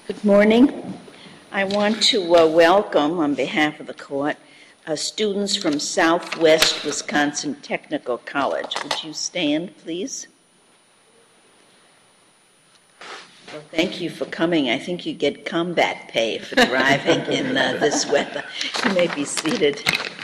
Good morning. I want to welcome, on behalf of the court, students from Southwest Wisconsin Technical College. Would you stand, please? Well, thank you for coming. I think you get combat pay for driving in this weather. You may be seated.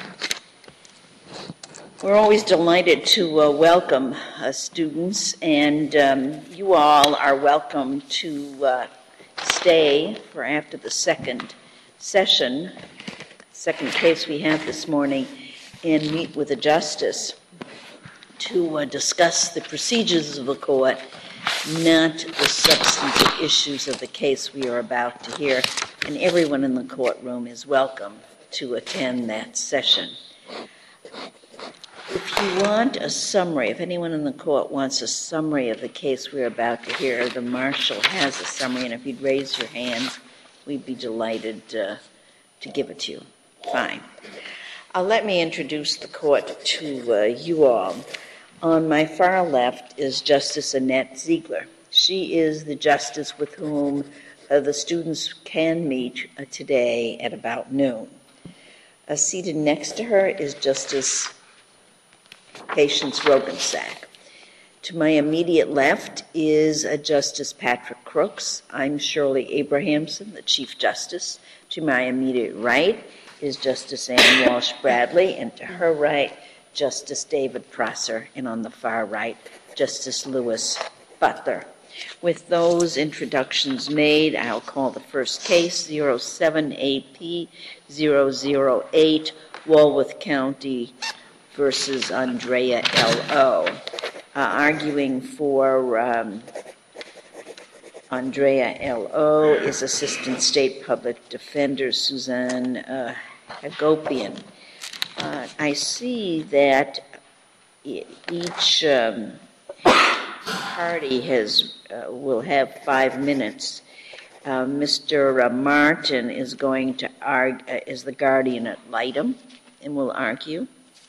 We're always delighted to welcome students, and you all are welcome to stay for after the second session, second case we have this morning, and meet with the justice to discuss the procedures of the court, not the substantive issues of the case we are about to hear. And everyone in the courtroom is welcome to attend that session. If you want a summary, if anyone in the court wants a summary of the case we're about to hear, the marshal has a summary, and if you'd raise your hand, we'd be delighted to give it to you. Fine. Let me introduce the court to you all. On my far left is Justice Annette Ziegler. She is the justice with whom the students can meet today at about noon. Seated next to her is Justice Patience Rogensack. To my immediate left is Justice Patrick Crooks. I'm Shirley Abrahamson, the Chief Justice. To my immediate right is Justice Ann Walsh Bradley, and to her right, Justice David Prosser, and on the far right, Justice Lewis Butler. With those introductions made, I'll call the first case, 07AP008, Walworth County versus Andrea L.O. Arguing for Andrea L.O. is Assistant State Public Defender Suzanne Hagopian. I see that each party will have 5 minutes. Mr. Martin is going to argue, is the guardian ad litem, and will argue.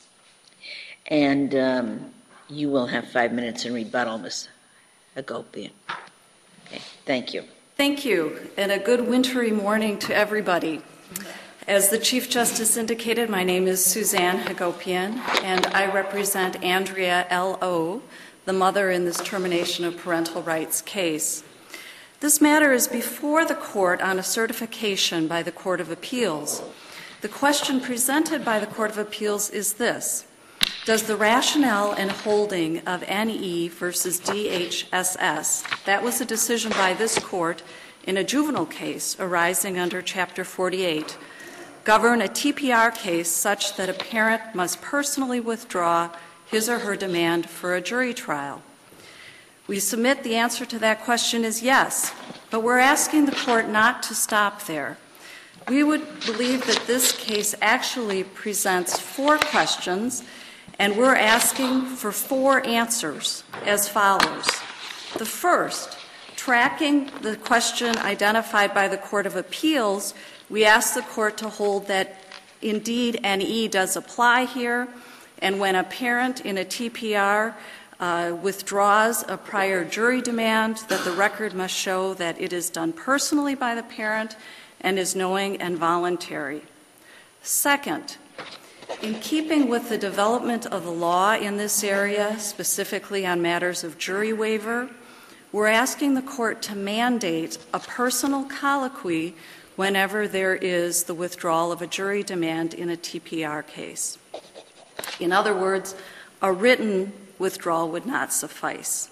And you will have 5 minutes in rebuttal, Ms. Hagopian. Okay, thank you. Thank you, and a good wintry morning to everybody. As the Chief Justice indicated, my name is Suzanne Hagopian, and I represent Andrea L.O., the mother in this termination of parental rights case. This matter is before the court on a certification by the Court of Appeals. The question presented by the Court of Appeals is this: does the rationale and holding of N.E. versus DHSS, that was a decision by this court in a juvenile case arising under Chapter 48, govern a TPR case such that a parent must personally withdraw his or her demand for a jury trial? We submit the answer to that question is yes, but we're asking the court not to stop there. We would believe that this case actually presents 4 questions, and we're asking for 4 answers as follows. The first, tracking the question identified by the Court of Appeals, we ask the court to hold that indeed N.E. does apply here, and when a parent in a TPR withdraws a prior jury demand, that the record must show that it is done personally by the parent and is knowing and voluntary. Second, in keeping with the development of the law in this area, specifically on matters of jury waiver, we're asking the court to mandate a personal colloquy whenever there is the withdrawal of a jury demand in a TPR case. In other words, a written withdrawal would not suffice.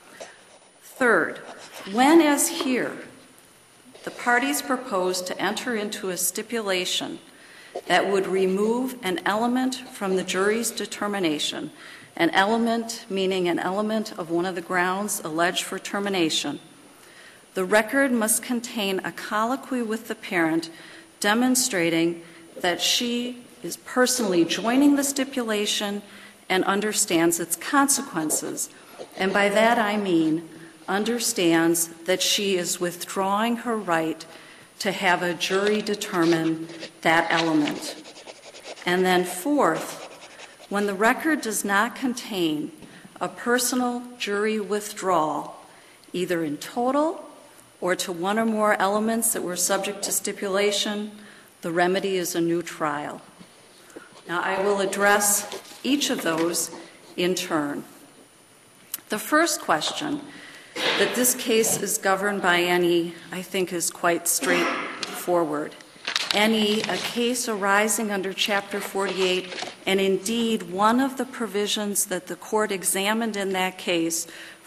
Third, when, as here, the parties propose to enter into a stipulation that would remove an element from the jury's determination, an element meaning an element of one of the grounds alleged for termination, the record must contain a colloquy with the parent demonstrating that she is personally joining the stipulation and understands its consequences. And by that I mean understands that she is withdrawing her right to have a jury determine that element. And then fourth, when the record does not contain a personal jury withdrawal, either in total or to one or more elements that were subject to stipulation, the remedy is a new trial. Now, I will address each of those in turn. The first question, that this case is governed by NE, I think is quite straightforward. NE, a case arising under Chapter 48, and indeed one of the provisions that the court examined in that case,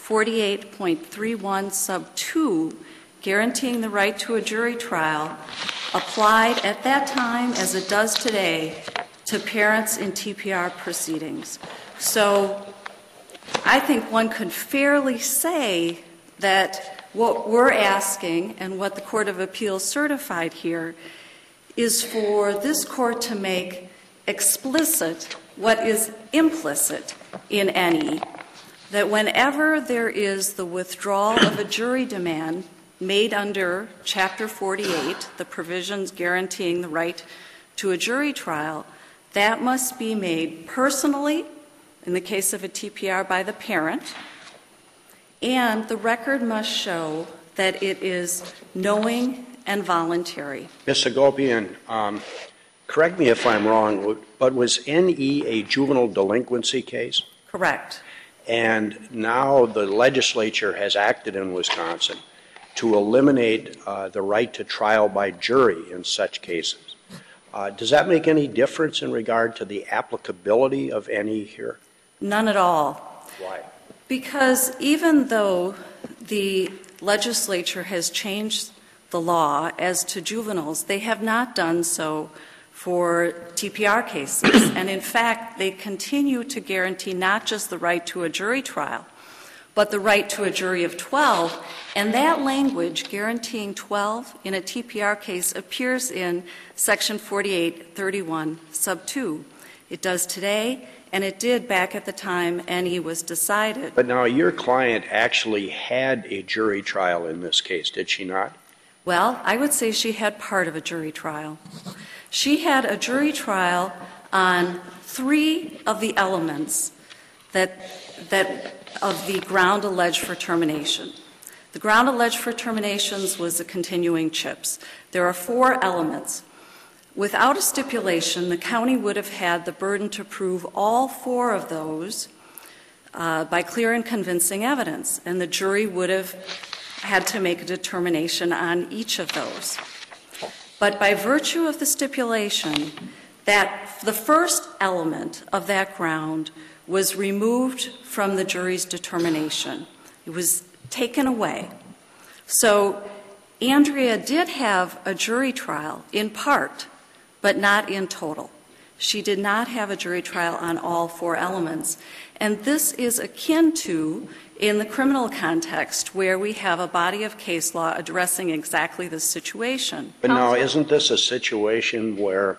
48.31 sub 2, guaranteeing the right to a jury trial, applied at that time, as it does today, to parents in TPR proceedings. So I think one could fairly say that what we're asking and what the Court of Appeals certified here is for this court to make explicit what is implicit in NE, that whenever there is the withdrawal of a jury demand made under Chapter 48, the provisions guaranteeing the right to a jury trial, that must be made personally, in the case of a TPR, by the parent, and the record must show that it is knowing and voluntary. Ms. Hagopian, correct me if I'm wrong, but was NE a juvenile delinquency case? Correct. And now the legislature has acted in Wisconsin to eliminate the right to trial by jury in such cases. Does that make any difference in regard to the applicability of NE here? None at all. Why? Because even though the legislature has changed the law as to juveniles, they have not done so for TPR cases. And in fact, they continue to guarantee not just the right to a jury trial, but the right to a jury of 12. And that language, guaranteeing 12 in a TPR case, appears in Section 4831, sub 2. It does today, and it did back at the time NE was decided. But now your client actually had a jury trial in this case, did she not? Well, I would say she had part of a jury trial. She had a jury trial on 3 of the elements that of the ground alleged for termination. The ground alleged for terminations was the continuing CHIPS. There are 4 elements. Without a stipulation, the county would have had the burden to prove all 4 of those by clear and convincing evidence, and the jury would have had to make a determination on each of those. But by virtue of the stipulation, that the first element of that ground was removed from the jury's determination. It was taken away. So Andrea did have a jury trial in part, but not in total. She did not have a jury trial on all 4 elements. And this is akin to, in the criminal context, where we have a body of case law addressing exactly this situation. But now, isn't this a situation where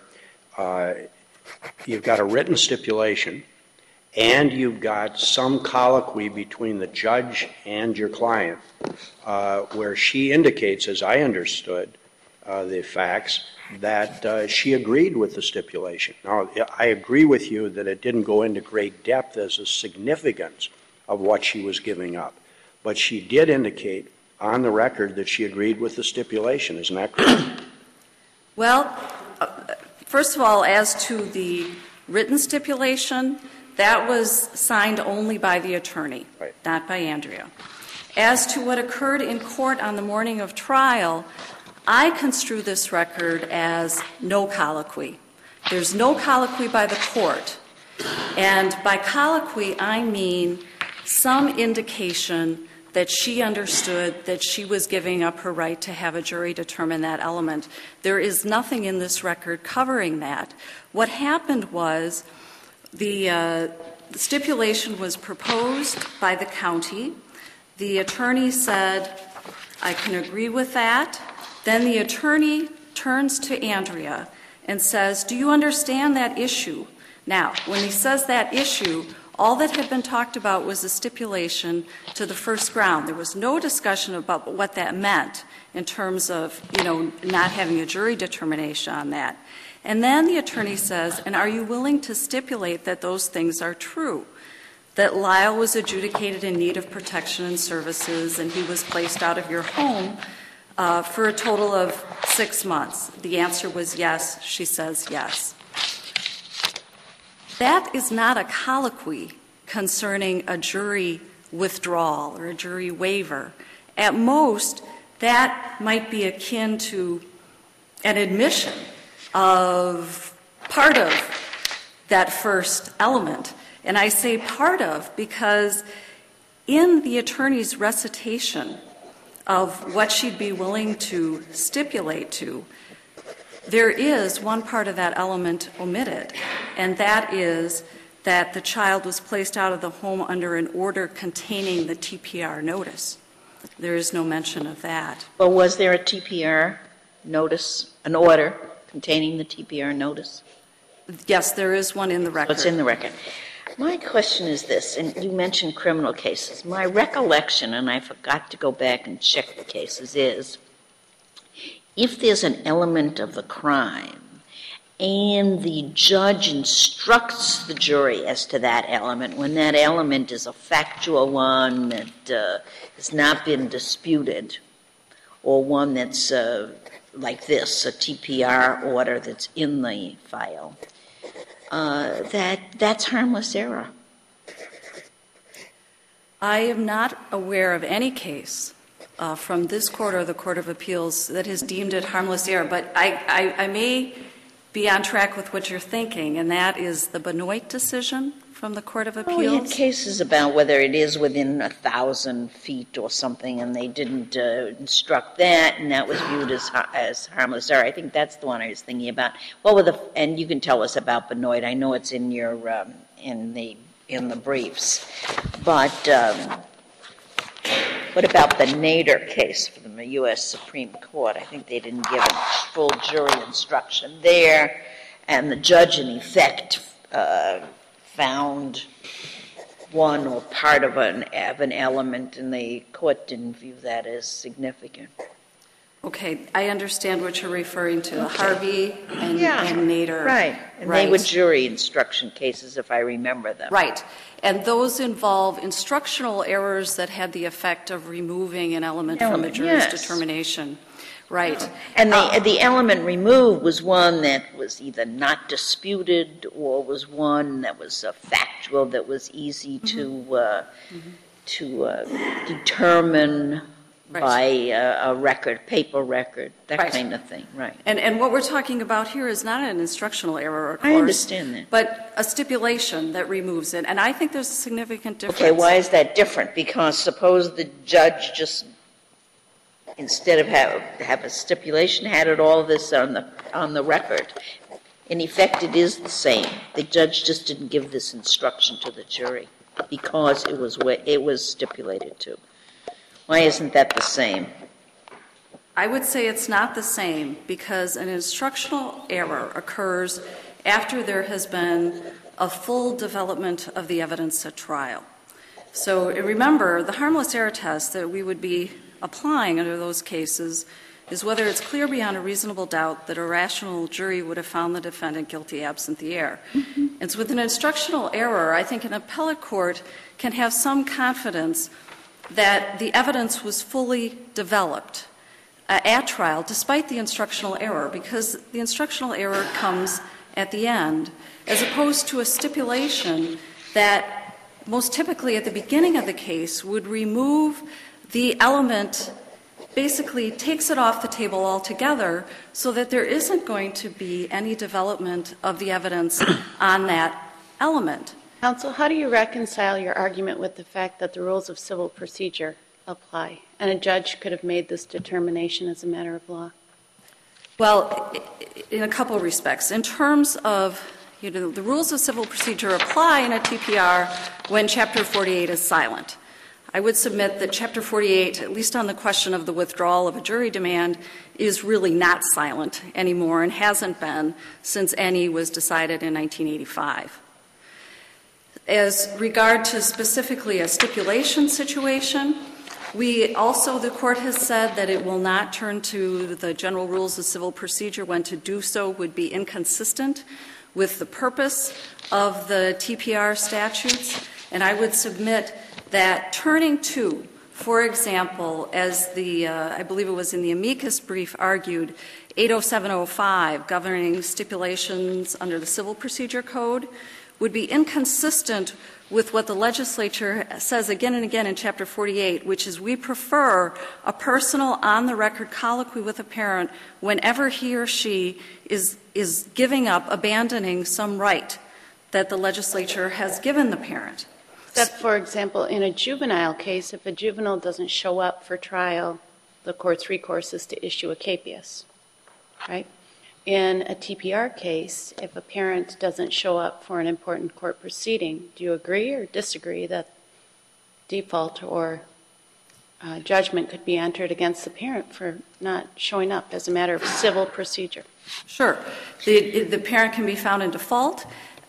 you've got a written stipulation and you've got some colloquy between the judge and your client where she indicates, as I understood the facts, that she agreed with the stipulation. Now, I agree with you that it didn't go into great depth as a significance of what she was giving up. But she did indicate on the record that she agreed with the stipulation. Isn't that correct? Well, first of all, as to the written stipulation, that was signed only by the attorney, right, not by Andrea. As to what occurred in court on the morning of trial, I construe this record as no colloquy. There's no colloquy by the court. And by colloquy, I mean some indication that she understood that she was giving up her right to have a jury determine that element. There is nothing in this record covering that. What happened was the stipulation was proposed by the county. The attorney said, I can agree with that. Then the attorney turns to Andrea and says, do you understand that issue? Now, when he says that issue, all that had been talked about was the stipulation to the first ground. There was no discussion about what that meant in terms of, not having a jury determination on that. And then the attorney says, and are you willing to stipulate that those things are true? That Lyle was adjudicated in need of protection and services and he was placed out of your home for a total of 6 months. The answer was yes. She says yes. That is not a colloquy concerning a jury withdrawal or a jury waiver. At most, that might be akin to an admission of part of that first element. And I say part of because in the attorney's recitation of what she'd be willing to stipulate to, there is one part of that element omitted, and that is that the child was placed out of the home under an order containing the TPR notice. There is no mention of that. Well, was there a TPR notice, an order containing the TPR notice? Yes, there is one in the record. It's in the record. My question is this, and you mentioned criminal cases. My recollection, and I forgot to go back and check the cases, is if there's an element of the crime and the judge instructs the jury as to that element, when that element is a factual one that has not been disputed, or one that's like this, a TPR order that's in the file, that's harmless error. I am not aware of any case from this court or the Court of Appeals that has deemed it harmless error, but I may be on track with what you're thinking, and that is the Benoit decision from the Court of Appeals. We had cases about whether it is within 1,000 feet or something, and they didn't instruct that, and that was viewed as harmless error. I think that's the one I was thinking about. And you can tell us about Benoit. I know it's in your in the briefs, but what about the Nader case from the U.S. Supreme Court? I think they didn't give a full jury instruction there, and the judge, in effect, found one or part of an element, and the court didn't view that as significant. Okay, I understand what you're referring to, Harvey and Nader. Right, and they were jury instruction cases, if I remember them. Right, and those involve instructional errors that had the effect of removing an element from the jury's determination. Right. And the element removed was one that was either not disputed or was one that was factual, that was easy to determine by a record, paper record, that kind of thing. Right. And what we're talking about here is not an instructional error, of course. I understand that. But a stipulation that removes it. And I think there's a significant difference. Okay, why is that different? Because suppose the judge just, instead of have a stipulation, had it all this on the record. In effect, it is the same. The judge just didn't give this instruction to the jury because it was stipulated to. Why isn't that the same? I would say it's not the same because an instructional error occurs after there has been a full development of the evidence at trial. So remember, the harmless error test that we would be applying under those cases is whether it's clear beyond a reasonable doubt that a rational jury would have found the defendant guilty absent the error. And so with an instructional error, I think an appellate court can have some confidence that the evidence was fully developed at trial despite the instructional error, because the instructional error comes at the end, as opposed to a stipulation that most typically at the beginning of the case would remove the element, basically takes it off the table altogether so that there isn't going to be any development of the evidence on that element. Counsel, how do you reconcile your argument with the fact that the rules of civil procedure apply and a judge could have made this determination as a matter of law? Well, in a couple of respects. In terms of, the rules of civil procedure apply in a TPR when Chapter 48 is silent. I would submit that Chapter 48, at least on the question of the withdrawal of a jury demand, is really not silent anymore and hasn't been since any was decided in 1985. As regard to specifically a stipulation situation, the court has said that it will not turn to the general rules of civil procedure when to do so would be inconsistent with the purpose of the TPR statutes. And I would submit that turning to For example, as I believe it was in the amicus brief argued, 80705, governing stipulations under the Civil Procedure Code, would be inconsistent with what the legislature says again and again in Chapter 48, which is we prefer a personal, on-the-record colloquy with a parent whenever he or she is giving up, abandoning some right that the legislature has given the parent. Except, for example, in a juvenile case, if a juvenile doesn't show up for trial, the court's recourse is to issue a capias, right? In a TPR case, if a parent doesn't show up for an important court proceeding, do you agree or disagree that default or judgment could be entered against the parent for not showing up as a matter of civil procedure? Sure. The parent can be found in default.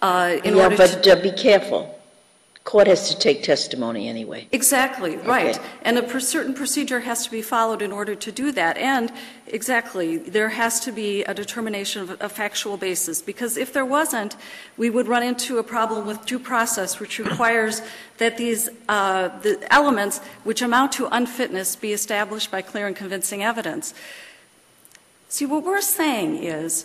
Be careful. Court has to take testimony anyway. Exactly, right. Okay. And a certain procedure has to be followed in order to do that. And exactly, there has to be a determination of a factual basis, because if there wasn't, we would run into a problem with due process, which requires that these the elements which amount to unfitness be established by clear and convincing evidence. See, what we're saying is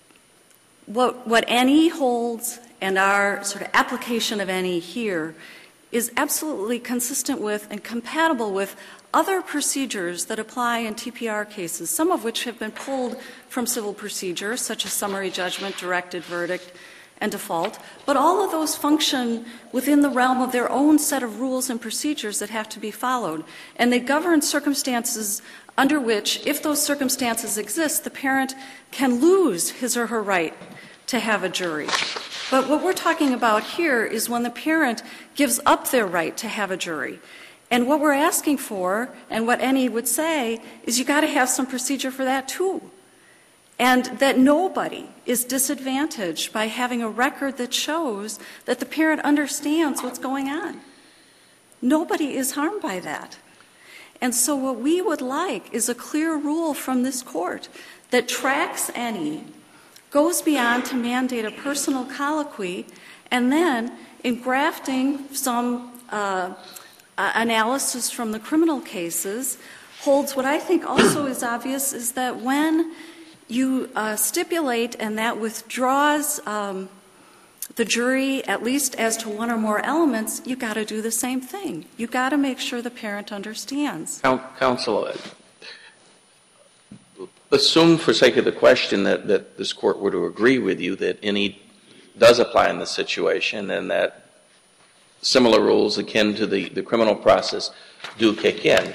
what any holds and our sort of application of any here is absolutely consistent with and compatible with other procedures that apply in TPR cases, some of which have been pulled from civil procedure, such as summary judgment, directed verdict, and default. But all of those function within the realm of their own set of rules and procedures that have to be followed. And they govern circumstances under which, if those circumstances exist, the parent can lose his or her right to have a jury. But what we're talking about here is when the parent gives up their right to have a jury. And what we're asking for, and what any would say, is you got to have some procedure for that too. And that nobody is disadvantaged by having a record that shows that the parent understands what's going on. Nobody is harmed by that. And so what we would like is a clear rule from this court that tracks any, goes beyond to mandate a personal colloquy, and then in grafting some analysis from the criminal cases, holds what I think also is obvious is that when you stipulate and that withdraws the jury, at least as to one or more elements, you've got to do the same thing. You've got to make sure the parent understands. Counsel, assume for sake of the question that this court were to agree with you that any does apply in this situation and that similar rules akin to the criminal process do kick in.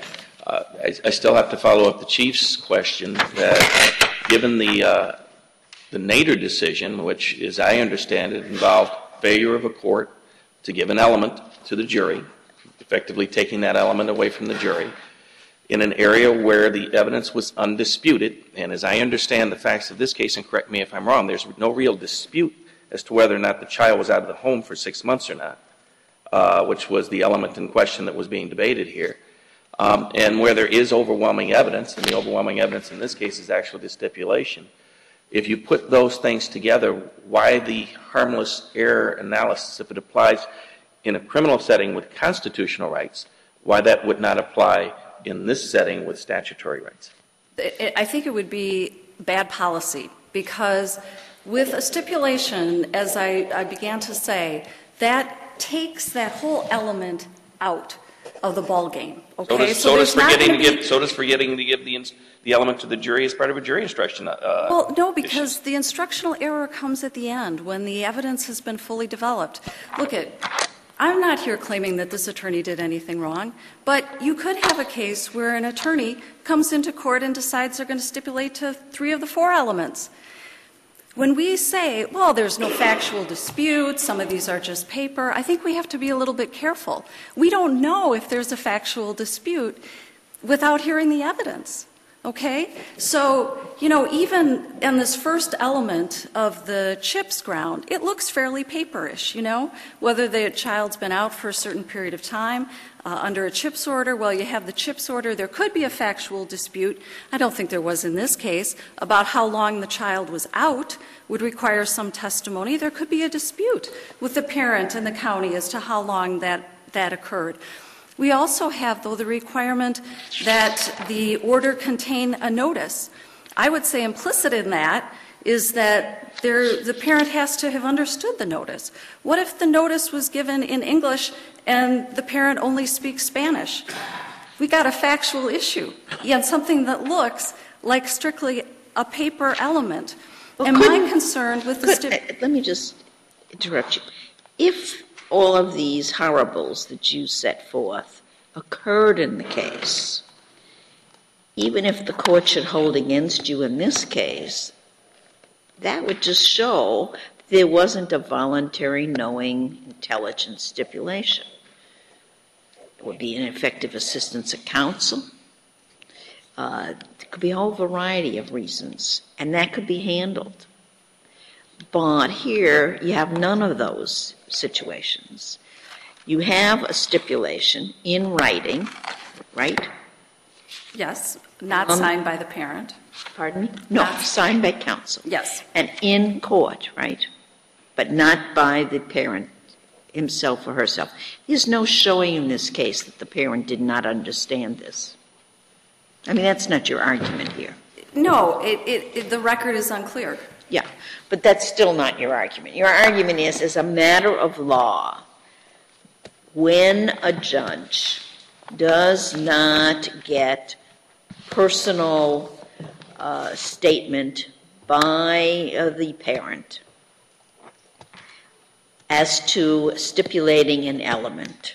I still have to follow up the Chief's question that given the Nader decision, which, as I understand it, involved failure of a court to give an element to the jury, effectively taking that element away from the jury, in an area where the evidence was undisputed, and as I understand the facts of this case, and correct me if I'm wrong, there's no real dispute as to whether or not the child was out of the home for 6 months or not, which was the element in question that was being debated here. And where there is overwhelming evidence, and the overwhelming evidence in this case is actually the stipulation, if you put those things together, why the harmless error analysis, if it applies in a criminal setting with constitutional rights, why that would not apply in this setting with statutory rights? I think it would be bad policy, because with a stipulation, as I began to say, that takes that whole element out of the ball game. Okay, so does forgetting to give the element to the jury as part of a jury instruction. Well, no, because the instructional error comes at the end when the evidence has been fully developed. Look I'm not here claiming that this attorney did anything wrong, but you could have a case where an attorney comes into court and decides they're going to stipulate to 3 of the 4 elements. When we say, well, there's no factual dispute, some of these are just paper, I think we have to be a little bit careful. We don't know if there's a factual dispute without hearing the evidence. Okay? So, even in this first element of the CHIPS ground, it looks fairly paperish, whether the child's been out for a certain period of time under a CHIPS order. Well, you have the CHIPS order. There could be a factual dispute. I don't think there was in this case about how long the child was out would require some testimony. There could be a dispute with the parent and the county as to how long that occurred. We also have, though, the requirement that the order contain a notice. I would say implicit in that is that the parent has to have understood the notice. What if the notice was given in English and the parent only speaks Spanish? We got a factual issue, yet something that looks like strictly a paper element. Well, Am I concerned with the let me just interrupt you. If all of these horribles that you set forth occurred in the case, even if the court should hold against you in this case, that would just show there wasn't a voluntary, knowing, intelligent stipulation. It would be ineffective assistance of counsel. There could be a whole variety of reasons, and that could be handled. But here, you have none of those situations. You have a stipulation in writing, right? Yes, not signed by the parent. Pardon me? No, Not- signed by counsel. Yes. And in court, right? But not by the parent himself or herself. There's no showing in this case that the parent did not understand this. I mean, that's not your argument here. No, the record is unclear. Yeah, but that's still not your argument. Your argument is, as a matter of law, when a judge does not get personal statement by the parent as to stipulating an element,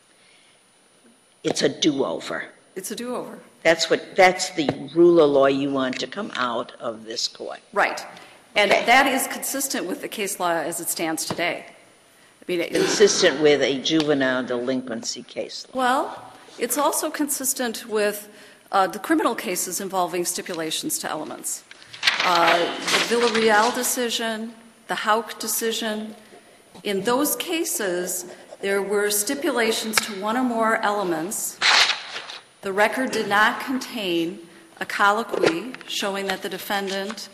it's a do-over. It's a do-over. That's the rule of law you want to come out of this court. Right. And Okay. that is consistent with the case law as it stands today. I mean, Consistent with a juvenile delinquency case law. well, it's also consistent with the criminal cases involving stipulations to elements. The Villarreal decision, the Houck decision, in those cases, there were stipulations to one or more elements. The record did not contain a colloquy showing that the defendant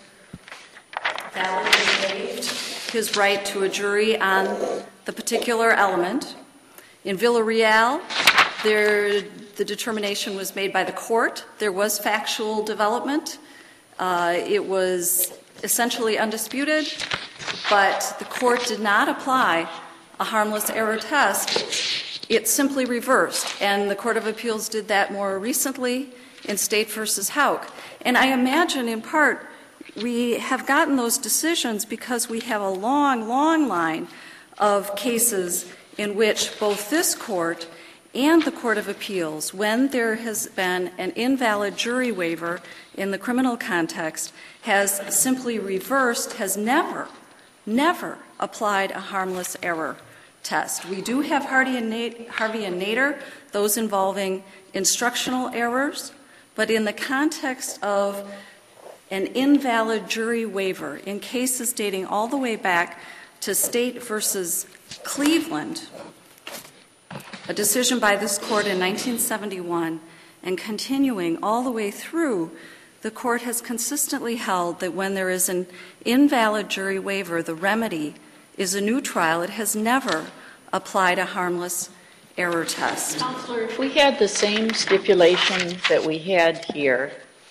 validly waived his right to a jury on the particular element. In Villarreal, the determination was made by the court. There was factual development. It was essentially undisputed, but the court did not apply a harmless error test. It simply reversed, and the Court of Appeals did that more recently in State v. Houck. And I imagine, in part, we have gotten those decisions because we have a long, long line of cases in which both this court and the Court of Appeals, when there has been an invalid jury waiver in the criminal context, has simply reversed, has never applied a harmless error test. We do have Harvey and Nader, those involving instructional errors, but in the context of an invalid jury waiver in cases dating all the way back to State v. Cleveland, a decision by this court in 1971, and continuing all the way through, the court has consistently held that when there is an invalid jury waiver, the remedy is a new trial. It has never applied a harmless error test. Counselor, if we had the same stipulation that we had here,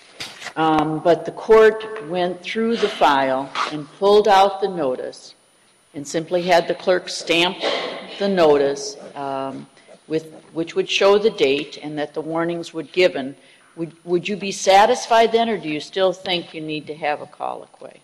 but the court went through the file and pulled out the notice and simply had the clerk stamp the notice, which would show the date and that the warnings would given, would you be satisfied then, or do you still think you need to have a colloquy?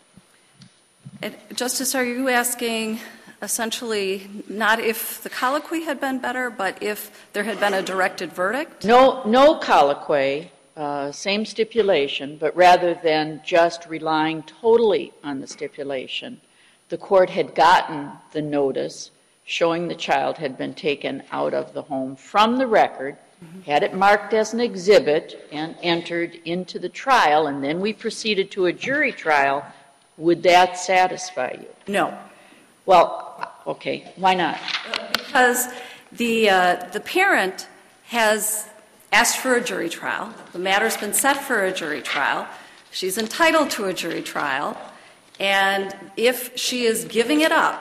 Justice, are you asking essentially not if the colloquy had been better, but if there had been a directed verdict? No colloquy, same stipulation, but rather than just relying totally on the stipulation, the court had gotten the notice showing the child had been taken out of the home from the record, had it marked as an exhibit, and entered into the trial, and then we proceeded to a jury trial. Would that satisfy you? No. Well, okay, why not? Because the parent has asked for a jury trial. The matter's been set for a jury trial. She's entitled to a jury trial. And if she is giving it up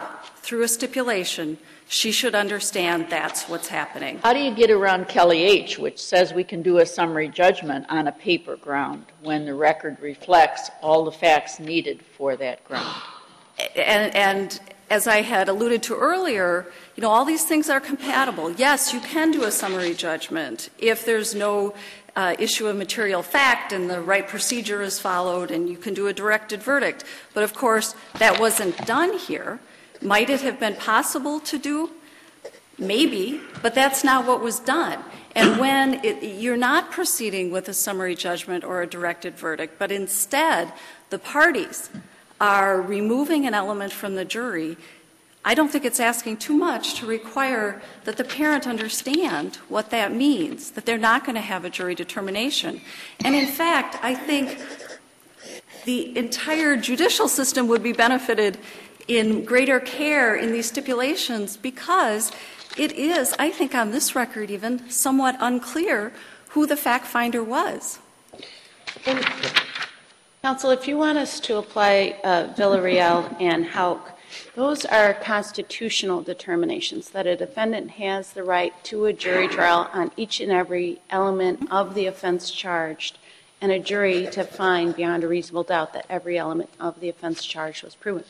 through a stipulation, she should understand that's what's happening. How do you get around Kelly H., which says we can do a summary judgment on a paper ground when the record reflects all the facts needed for that ground? And as I had alluded to earlier, all these things are compatible. Yes, you can do a summary judgment if there's no issue of material fact and the right procedure is followed, and you can do a directed verdict. But, of course, that wasn't done here. Might it have been possible to do? Maybe, but that's not what was done. And when you're not proceeding with a summary judgment or a directed verdict, but instead the parties are removing an element from the jury, I don't think it's asking too much to require that the parent understand what that means, that they're not going to have a jury determination. And in fact, I think the entire judicial system would be benefited in greater care in these stipulations, because it is, I think on this record even, somewhat unclear who the fact finder was. And, counsel, if you want us to apply Villarreal and Houck, those are constitutional determinations, that a defendant has the right to a jury trial on each and every element of the offense charged, and a jury to find beyond a reasonable doubt that every element of the offense charged was proven.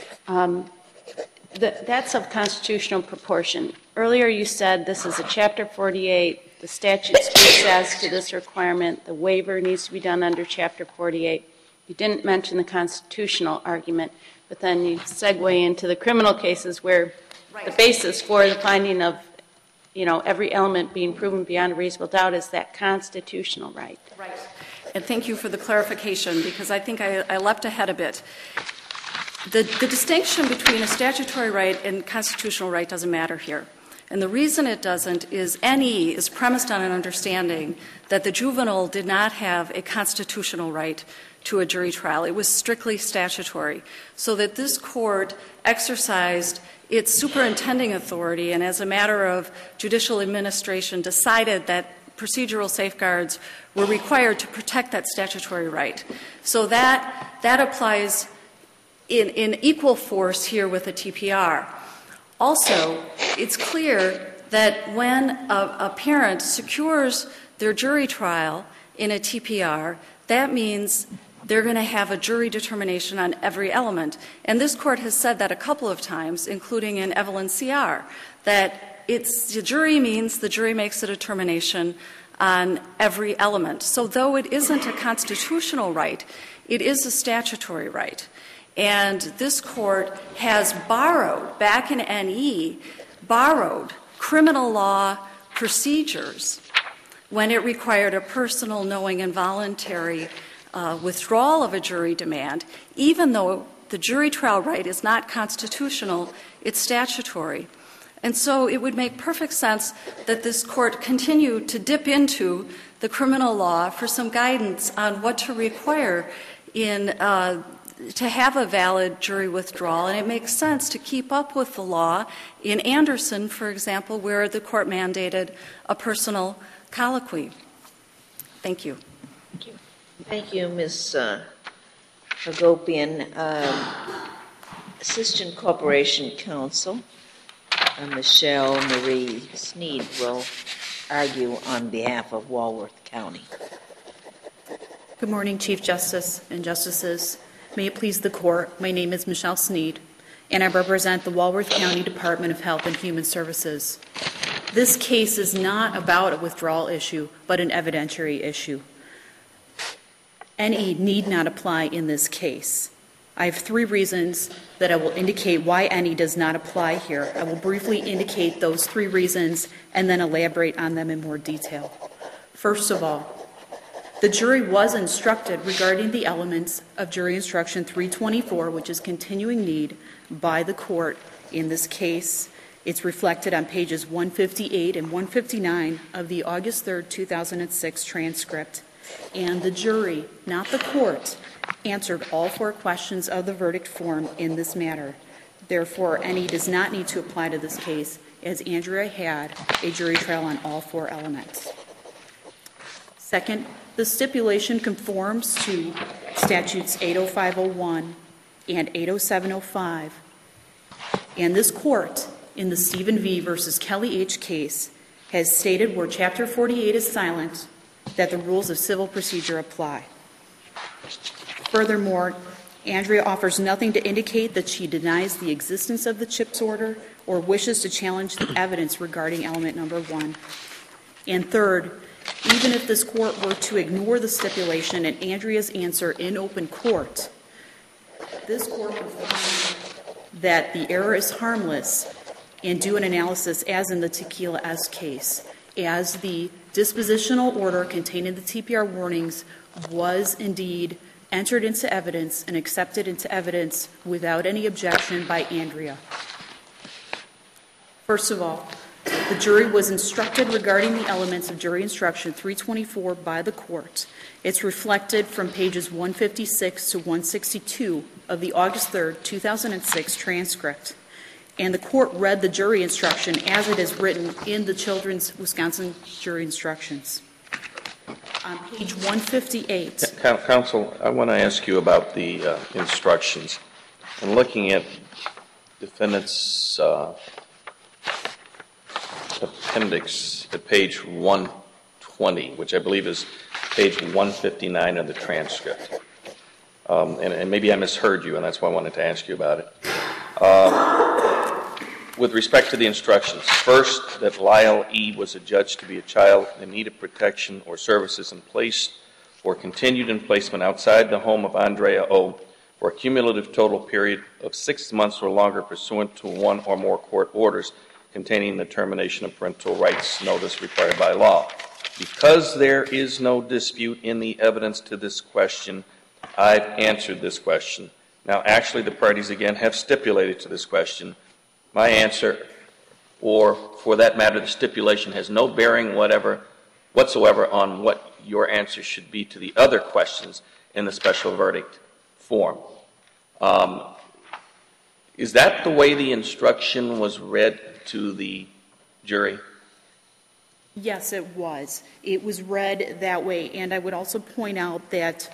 That's of constitutional proportion. Earlier you said this is a Chapter 48, the statute speaks as to this requirement, the waiver needs to be done under Chapter 48. You didn't mention the constitutional argument, but then you segue into the criminal cases where the basis for the finding of, every element being proven beyond a reasonable doubt is that constitutional right. Right. And thank you for the clarification, because I think I leapt ahead a bit. The distinction between a statutory right and constitutional right doesn't matter here. And the reason it doesn't is NE is premised on an understanding that the juvenile did not have a constitutional right to a jury trial. It was strictly statutory. So that this court exercised its superintending authority and as a matter of judicial administration decided that procedural safeguards were required to protect that statutory right. So that applies in equal force here with the TPR. Also, it's clear that when a parent secures their jury trial in a TPR, that means they're going to have a jury determination on every element. And this court has said that a couple of times, including in Evelyn CR, that the jury means the jury makes a determination on every element. So though it isn't a constitutional right, it is a statutory right. And this court has borrowed, back in NE, borrowed criminal law procedures when it required a personal, knowing, and voluntary withdrawal of a jury demand, even though the jury trial right is not constitutional, it's statutory. And so it would make perfect sense that this court continue to dip into the criminal law for some guidance on what to require to have a valid jury withdrawal. And it makes sense to keep up with the law in Anderson, for example, where the court mandated a personal colloquy. Thank you. Thank you. Thank you, Ms. Hagopian. Assistant Corporation Counsel, Michelle Marie Sneed, will argue on behalf of Walworth County. Good morning, Chief Justice and Justices. May it please the Court, my name is Michelle Sneed, and I represent the Walworth County Department of Health and Human Services. This case is not about a withdrawal issue, but an evidentiary issue. NE need not apply in this case. I have 3 reasons that I will indicate why NE does not apply here. I will briefly indicate those 3 reasons and then elaborate on them in more detail. First of all, the jury was instructed regarding the elements of Jury Instruction 324, which is continuing need, by the court in this case. It's reflected on pages 158 and 159 of the August 3, 2006 transcript. And the jury, not the court, answered all 4 questions of the verdict form in this matter. Therefore, NE does not need to apply to this case, as Andrea had a jury trial on all 4 elements. Second, the stipulation conforms to statutes 80501 and 80705 And this court, in the Stephen V. versus Kelly H. case, has stated where Chapter 48 is silent that the rules of civil procedure apply. Furthermore, Andrea offers nothing to indicate that she denies the existence of the CHIPS order or wishes to challenge the evidence regarding element number 1. And third, even if this court were to ignore the stipulation and Andrea's answer in open court, this court would find that the error is harmless and do an analysis as in the Tequila S case, as the dispositional order contained in the TPR warnings was indeed entered into evidence and accepted into evidence without any objection by Andrea. First of all, the jury was instructed regarding the elements of jury instruction 324 by the court. It's reflected from pages 156 to 162 of the August 3rd, 2006 transcript. And the court read the jury instruction as it is written in the Children's Wisconsin jury instructions. On page 158. Counsel, I want to ask you about the instructions. And looking at defendant's appendix at page 120, which I believe is page 159 of the transcript. And maybe I misheard you, and that's why I wanted to ask you about it. With respect to the instructions, first, that Lyle E. was adjudged to be a child in need of protection or services in place or continued in placement outside the home of Andrea O. for a cumulative total period of 6 months or longer pursuant to one or more court orders containing the termination of parental rights notice required by law. Because there is no dispute in the evidence to this question, I've answered this question. Now, actually, the parties, again, have stipulated to this question. My answer, or for that matter, the stipulation, has no bearing whatsoever on what your answer should be to the other questions in the special verdict form. Is that the way the instruction was read to the jury? Yes, it was. It was read that way. And I would also point out that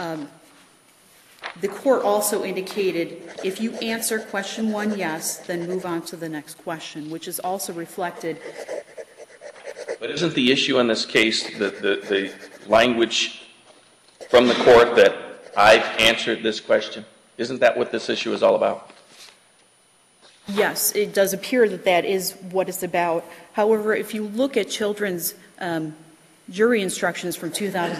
the court also indicated if you answer question 1 yes, then move on to the next question, which is also reflected. But isn't the issue in this case the language from the court that I've answered this question? Isn't that what this issue is all about? Yes, it does appear that that is what it's about. However, if you look at children's jury instructions from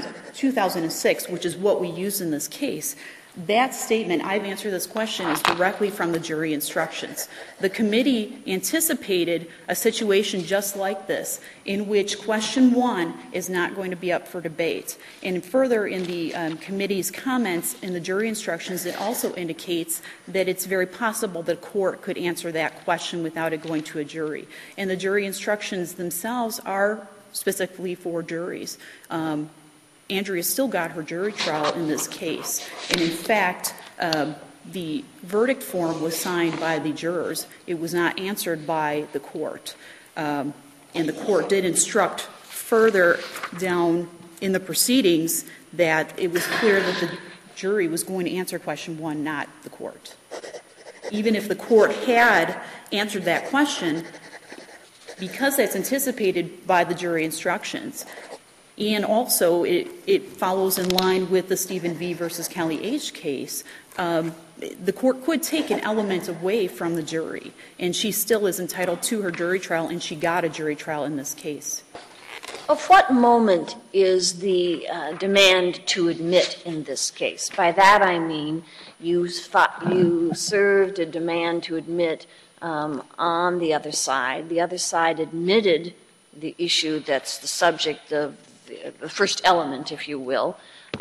2006, which is what we use in this case, that statement, I've answered this question, is directly from the jury instructions. The committee anticipated a situation just like this, in which question 1 is not going to be up for debate. And further, in the committee's comments in the jury instructions, it also indicates that it's very possible that a court could answer that question without it going to a jury. And the jury instructions themselves are specifically for juries. Andrea still got her jury trial in this case. And in fact, the verdict form was signed by the jurors. It was not answered by the court. And the court did instruct further down in the proceedings that it was clear that the jury was going to answer question 1, not the court. Even if the court had answered that question, because that's anticipated by the jury instructions, and also it follows in line with the Stephen V. versus Kelly H. case, the court could take an element away from the jury, and she still is entitled to her jury trial, and she got a jury trial in this case. Of what moment is the demand to admit in this case? By that I mean you served a demand to admit on the other side. The other side admitted the issue that's the subject of the first element, if you will.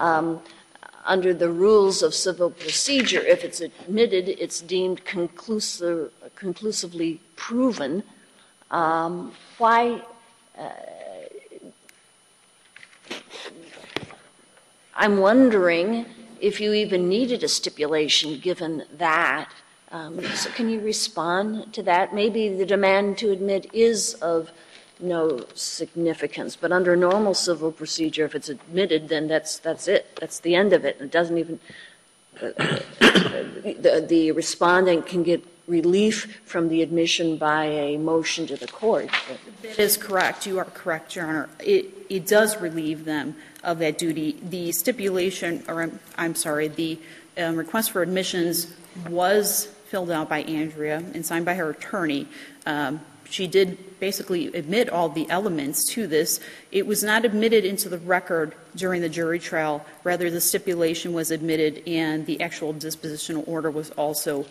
Under the rules of civil procedure, if it's admitted, it's deemed conclusively proven. Why? I'm wondering if you even needed a stipulation given that. So can you respond to that? Maybe the demand to admit is of no significance, but under normal civil procedure, if it's admitted, then that's it. That's the end of it. It doesn't even the respondent can get relief from the admission by a motion to the court. That is correct. You are correct, Your Honor. It does relieve them of that duty. The stipulation, or I'm sorry, the request for admissions was filled out by Andrea and signed by her attorney. She did basically admit all the elements to this. It was not admitted into the record during the jury trial. Rather, the stipulation was admitted, and the actual dispositional order was also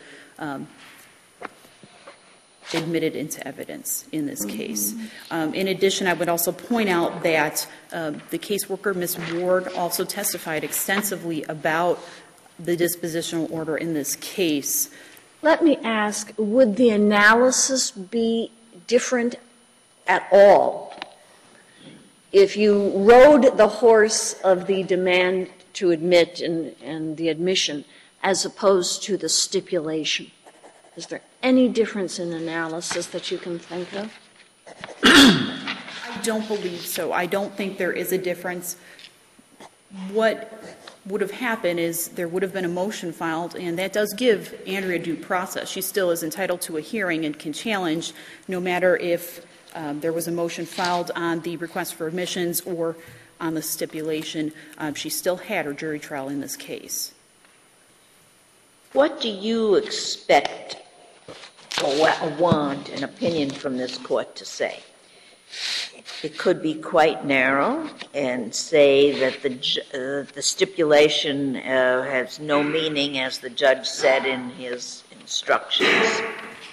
admitted into evidence in this case. In addition, I would also point out that the caseworker, Ms. Ward, also testified extensively about the dispositional order in this case. Let me ask, would the analysis be different at all if you rode the horse of the demand to admit and the admission as opposed to the stipulation? Is there any difference in analysis that you can think of? I don't believe so. I don't think there is a difference. What would have happened is there would have been a motion filed, and that does give Andrea due process. She still is entitled to a hearing and can challenge no matter if there was a motion filed on the request for admissions or on the stipulation. She still had her jury trial in this case. What do you expect or want an opinion from this court to say? It could be quite narrow and say that the stipulation has no meaning, as the judge said in his instructions.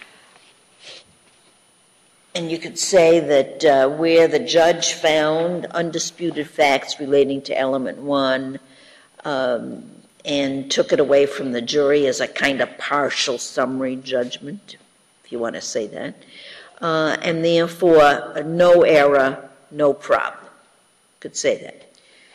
And you could say that where the judge found undisputed facts relating to element 1 and took it away from the jury as a kind of partial summary judgment, if you want to say that, and therefore no error, no problem. Could say that.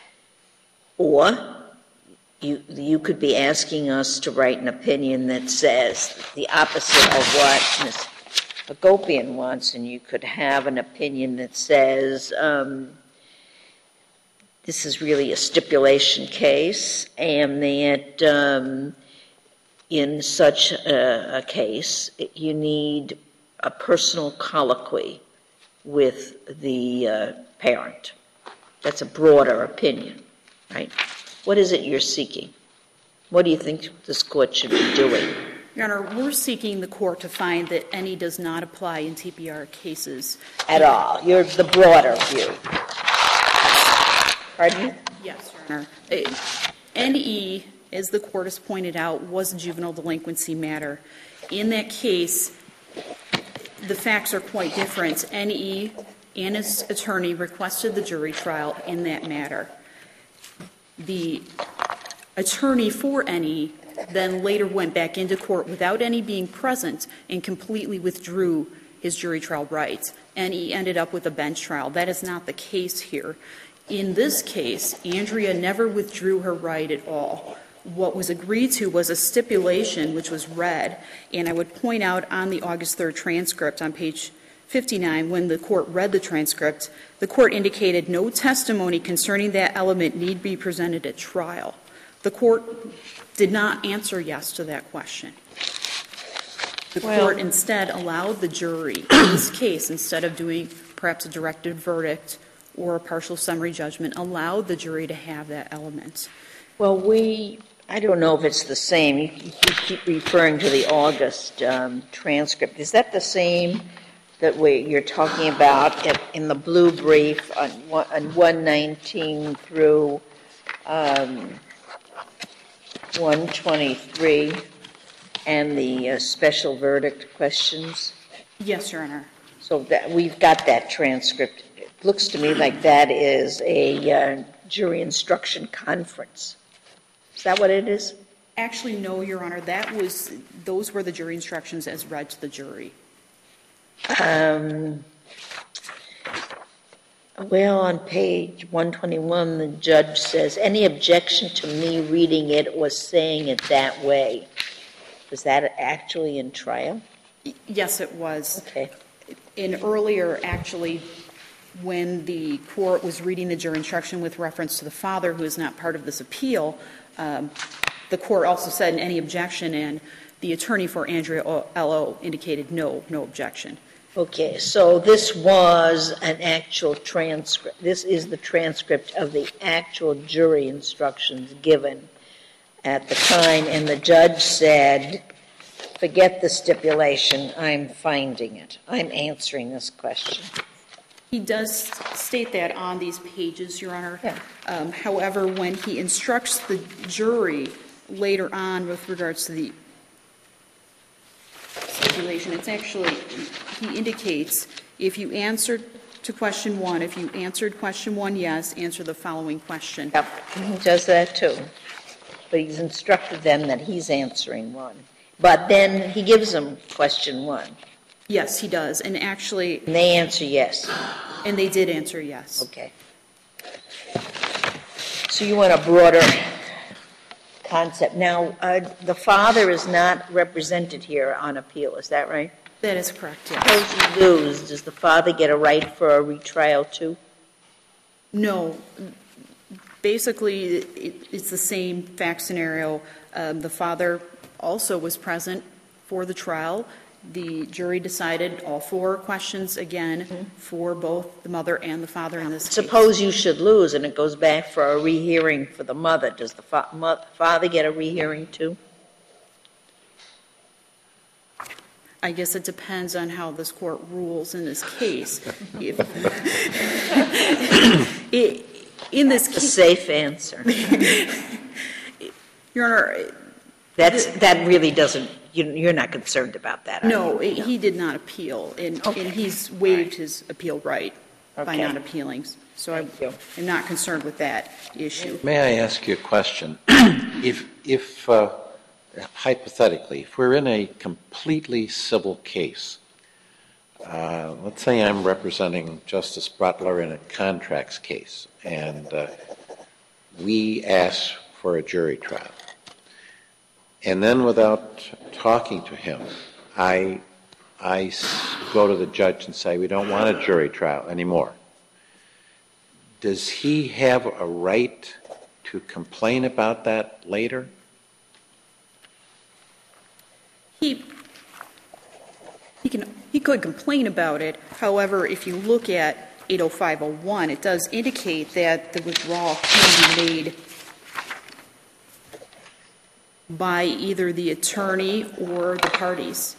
Or you could be asking us to write an opinion that says the opposite of what Ms. Hagopian wants, and you could have an opinion that says this is really a stipulation case, and that in such a case you need a personal colloquy with the parent. That's a broader opinion, right? What is it you're seeking? What do you think this court should be doing? Your Honor, we're seeking the court to find that any does not apply in TPR cases. At all. You're the broader view. Pardon? Yes, Your Honor. NE, as the court has pointed out, was a juvenile delinquency matter. In that case, the facts are quite different. NE and his attorney requested the jury trial in that matter. The attorney for NE then later went back into court without NE being present and completely withdrew his jury trial rights. NE ended up with a bench trial. That is not the case here. In this case, Andrea never withdrew her right at all. What was agreed to was a stipulation which was read, and I would point out on the August 3rd transcript on page 59, when the court read the transcript, the court indicated no testimony concerning that element need be presented at trial. The court did not answer yes to that question. The court instead allowed the jury in this case, instead of doing perhaps a directed verdict or a partial summary judgment, allowed the jury to have that element. Well, I don't know if it's the same. You keep referring to the August transcript. Is that the same that you're talking about in the blue brief on 119 through 123 and the special verdict questions? Yes, Your Honor. So that we've got that transcript. It looks to me like that is a jury instruction conference. Is that what it is? Actually, no, Your Honor. Those were the jury instructions as read to the jury. Well, on page 121, the judge says, any objection to me reading it or saying it that way? Was that actually in trial? Yes, it was. Okay. And earlier, actually, when the court was reading the jury instruction with reference to the father, who is not part of this appeal, the court also said any objection, and the attorney for Andrea L.O. indicated no objection. Okay, so this was an actual transcript. This is the transcript of the actual jury instructions given at the time, and the judge said, forget the stipulation, I'm finding it. I'm answering this question. He does state that on these pages, Your Honor. Yeah. However, when he instructs the jury later on with regards to the stipulation, it's actually, he indicates, if you answered to question 1, if you answered question 1 yes, answer the following question. Yep, he does that too. But he's instructed them that he's answering 1. But then he gives them question 1. Yes, he does. And actually, And they answer yes. and they did answer yes. Okay. So you want a broader concept. Now, the father is not represented here on appeal, is that right? That is correct, yes. Suppose you lose, does the father get a right for a retrial too? No. Basically, it's the same fact scenario. The father also was present for the trial. The jury decided all 4 questions again for both the mother and the father in this case. Suppose you should lose and it goes back for a rehearing for the mother. Does the father get a rehearing too? I guess it depends on how this court rules in this case. In this A case, safe answer. Your Honor, That really doesn't, you're not concerned about that, are no, you? he did not appeal, and Okay. he's waived his appeal right by Okay. not appealing. So Thank you. I'm not concerned with that issue. May I ask you a question? If hypothetically, if we're in a completely civil case, let's say I'm representing Justice Butler in a contracts case, and we ask for a jury trial. And then without talking to him, I go to the judge and say, we don't want a jury trial anymore. Does he have a right to complain about that later? He could complain about it. However, if you look at 80501, it does indicate that the withdrawal can be made by either the attorney or the parties.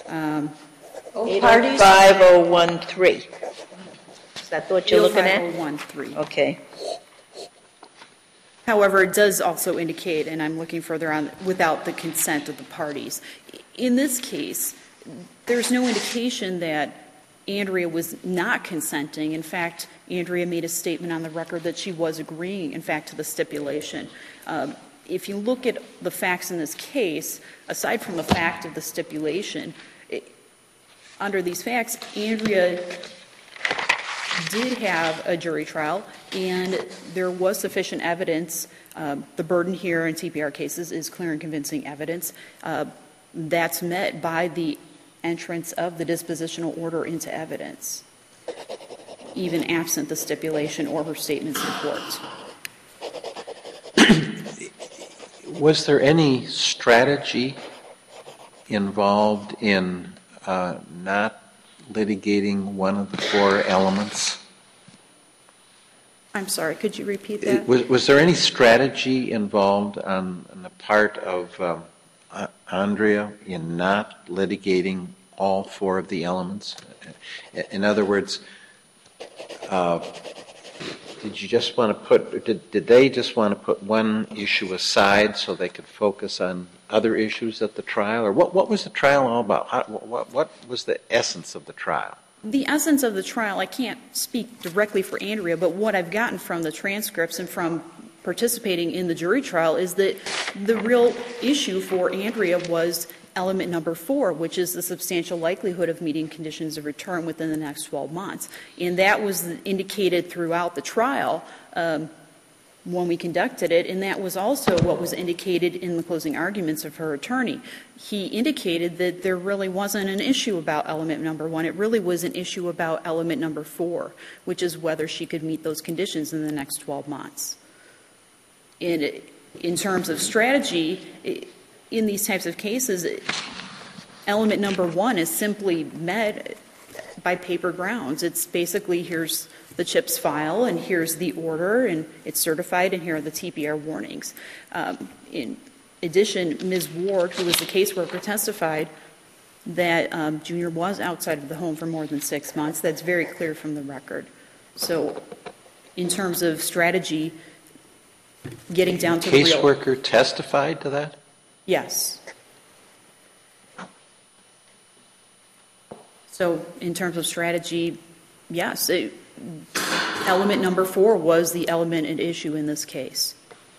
5013. Is that what you're looking at? 80513. Okay. However, it does also indicate, and I'm looking further on, without the consent of the parties. In this case, there's no indication that Andrea was not consenting. In fact, Andrea made a statement on the record that she was agreeing, in fact, to the stipulation. If you look at the facts in this case, aside from the fact of the stipulation, under these facts, Andrea did have a jury trial, and there was sufficient evidence. The burden here in TPR cases is clear and convincing evidence. That's met by the entrance of the dispositional order into evidence, even absent the stipulation or her statements in court. Was there any strategy involved in not litigating one of the 4 elements? I'm sorry, could you repeat that? Was there any strategy involved on the part of Andrea in not litigating all 4 of the elements? In other words, did you just want to put? Did they just want to put one issue aside so they could focus on other issues at the trial, or what was the trial all about? What was the essence of the trial? The essence of the trial, I can't speak directly for Andrea, but what I've gotten from the transcripts and from participating in the jury trial is that the real issue for Andrea was element number 4, which is the substantial likelihood of meeting conditions of return within the next 12 months. And that was indicated throughout the trial when we conducted it, and that was also what was indicated in the closing arguments of her attorney. He indicated that there really wasn't an issue about element number 1. It really was an issue about element number 4, which is whether she could meet those conditions in the next 12 months. In terms of strategy, in these types of cases, element number 1 is simply met by paper grounds. It's basically, here's the CHIPS file, and here's the order, and it's certified, and here are the TPR warnings. In addition, Ms. Ward, who was the caseworker, testified that Junior was outside of the home for more than 6 months. That's very clear from the record. So in terms of strategy, getting down to the real... Caseworker testified to that? Yes. So in terms of strategy, yes. Element number 4 was the element at issue in this case.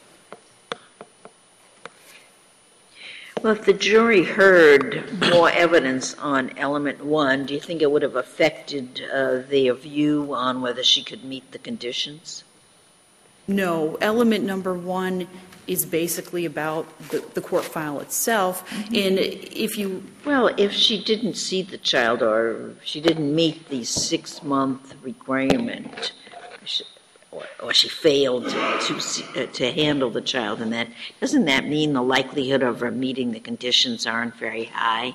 Well, if the jury heard more evidence on element 1, do you think it would have affected their view on whether she could meet the conditions? No. Element number 1 is basically about the court file itself. And if you... Well, if she didn't see the child or she didn't meet the 6-month requirement, or she failed to handle the child, and that doesn't that mean the likelihood of her meeting the conditions aren't very high?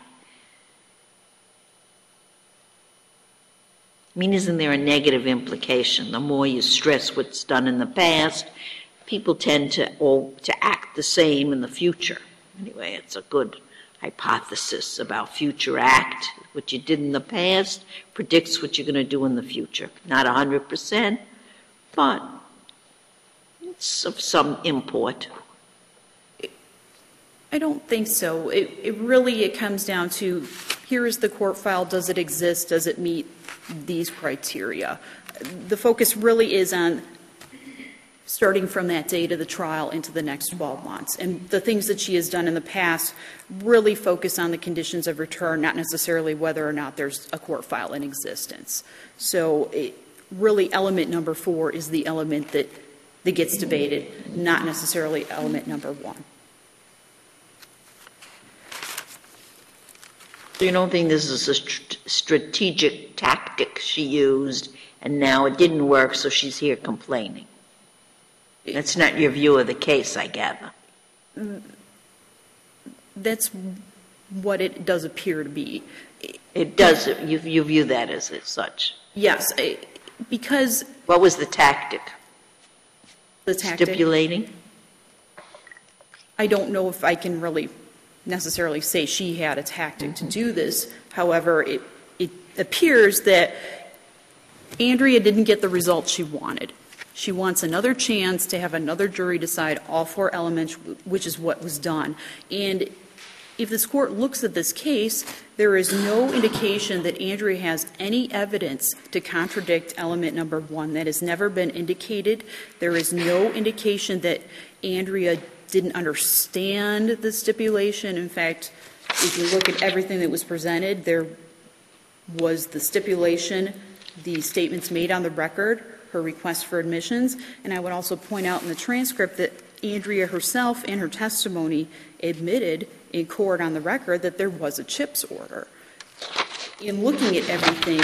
I mean, isn't there a negative implication? The more you stress what's done in the past, people tend to act the same in the future. Anyway, it's a good hypothesis about future act. What you did in the past predicts what you're going to do in the future. Not 100%, but it's of some import. I don't think so. It comes down to, here is the court file. Does it exist? Does it meet these criteria? The focus really is on starting from that date of the trial into the next 12 months. And the things that she has done in the past really focus on the conditions of return, not necessarily whether or not there's a court file in existence. So really element number 4 is the element that gets debated, not necessarily element number 1. So you don't think this is a strategic tactic she used, and now it didn't work, so she's here complaining? That's not your view of the case, I gather. That's what it does appear to be. It does. You view that as such? Yes, because... What was the tactic? The tactic? Stipulating? I don't know if I can really necessarily say she had a tactic to do this. However, it appears that Andrea didn't get the result she wanted. She wants another chance to have another jury decide all 4 elements, which is what was done. And if this court looks at this case, there is no indication that Andrea has any evidence to contradict element number 1. That has never been indicated. There is no indication that Andrea didn't understand the stipulation. In fact, if you look at everything that was presented, there was the stipulation, the statements made on the record, her request for admissions, and I would also point out in the transcript that Andrea herself in her testimony admitted in court on the record that there was a CHIPS order. In looking at everything,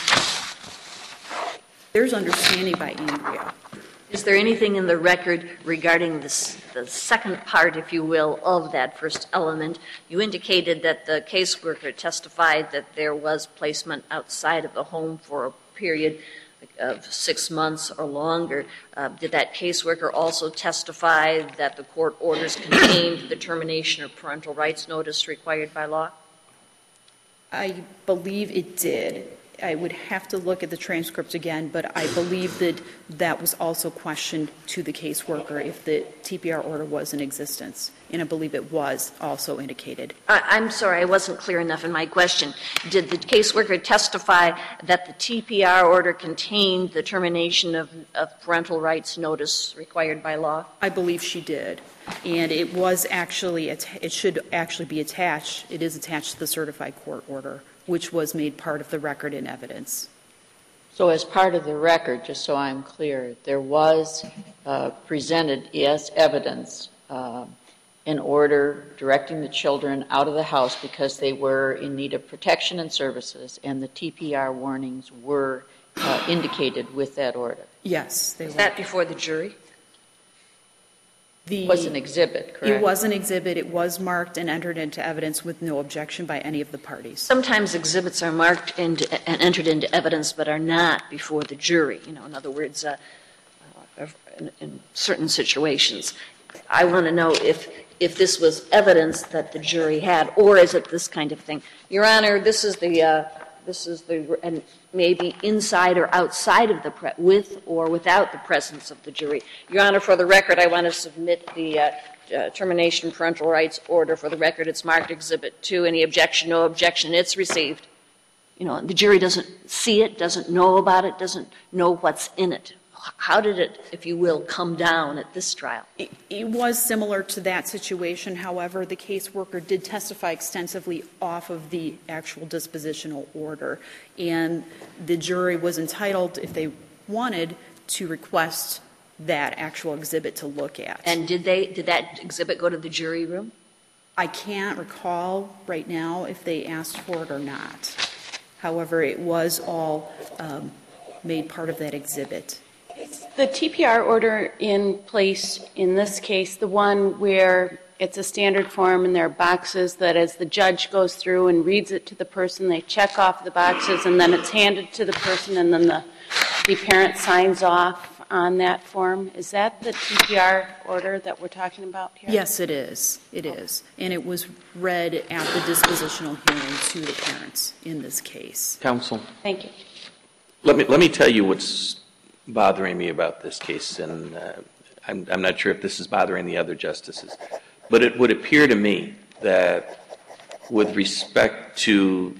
there's understanding by Andrea. Is there anything in the record regarding the second part, if you will, of that first element? You indicated that the caseworker testified that there was placement outside of the home for a period of 6 months or longer. Did that caseworker also testify that the court orders contained the termination of parental rights notice required by law? I believe it did. I would have to look at the transcript again, but I believe that that was also questioned to the caseworker if the TPR order was in existence, and I believe it was also indicated. I'm sorry, I wasn't clear enough in my question. Did the caseworker testify that the TPR order contained the termination of parental rights notice required by law? I believe she did, and it was actually, it should actually be attached. It is attached to the certified court order, which was made part of the record in evidence. So as part of the record, just so I'm clear, there was presented, yes, evidence, an order directing the children out of the house because they were in need of protection and services, and the TPR warnings were indicated with that order. Yes, they were. Is that before the jury? It was an exhibit, correct? It was an exhibit. It was marked and entered into evidence with no objection by any of the parties. Sometimes exhibits are marked and entered into evidence but are not before the jury. In other words, in certain situations. I want to know if this was evidence that the jury had, or is it this kind of thing? Your Honor, this is the and maybe inside or outside of the with or without the presence of the jury. Your Honor, for the record, I want to submit the termination parental rights order. For the record, it's marked Exhibit 2. Any objection? No objection. It's received. The jury doesn't see it, doesn't know about it, doesn't know what's in it. How did it, if you will, come down at this trial? It was similar to that situation. However, the caseworker did testify extensively off of the actual dispositional order, and the jury was entitled, if they wanted, to request that actual exhibit to look at. And did that exhibit go to the jury room? I can't recall right now if they asked for it or not. However, it was all made part of that exhibit. The TPR order in place in this case, the one where it's a standard form and there are boxes that as the judge goes through and reads it to the person, they check off the boxes and then it's handed to the person and then the parent signs off on that form. Is that the TPR order that we're talking about here? Yes, it is. It is. And it was read at the dispositional hearing to the parents in this case. Counsel? Thank you. Let me tell you what's bothering me about this case, and I'm not sure if this is bothering the other justices, but it would appear to me that with respect to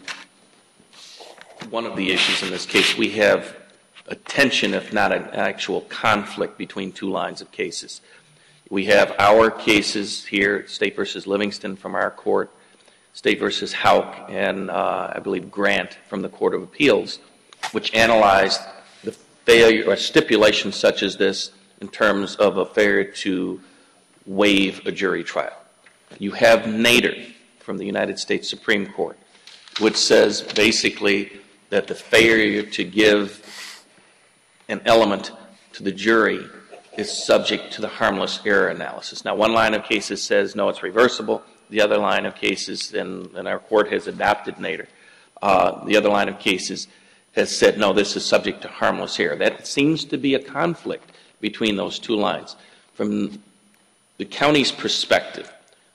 one of the issues in this case, we have a tension, if not an actual conflict, between two lines of cases. We have our cases here, State v. Livingston from our court, State v. Houck, and I believe Grant from the Court of Appeals, which analyzed the failure or stipulation such as this in terms of a failure to waive a jury trial. You have Nader from the United States Supreme Court, which says basically that the failure to give an element to the jury is subject to the harmless error analysis. Now, one line of cases says, no, it's reversible. The other line of cases, and our court has adopted Nader, the other line of cases has said, no, this is subject to harmless error. That seems to be a conflict between those two lines. From the county's perspective,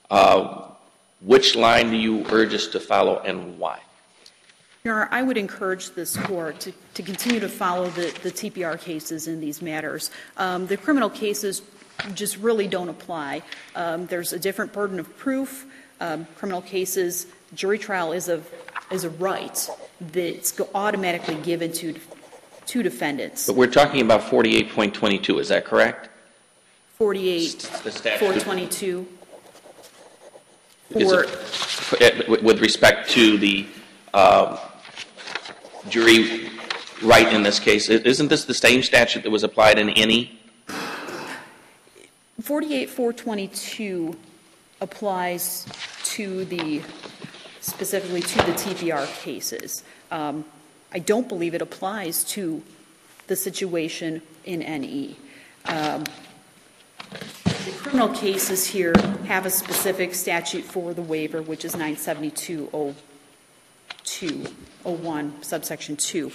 which line do you urge us to follow and why? Your Honor, I would encourage this court to continue to follow the TPR cases in these matters. The criminal cases just really don't apply. There's a different burden of proof. Criminal cases, jury trial is a right that's automatically given to defendants. But we're talking about 48.22, is that correct? 422. With respect to the jury right in this case, isn't this the same statute that was applied in any? 48422 applies to specifically to the TPR cases. I don't believe it applies to the situation in NE. The criminal cases here have a specific statute for the waiver, which is 972.01, subsection 2.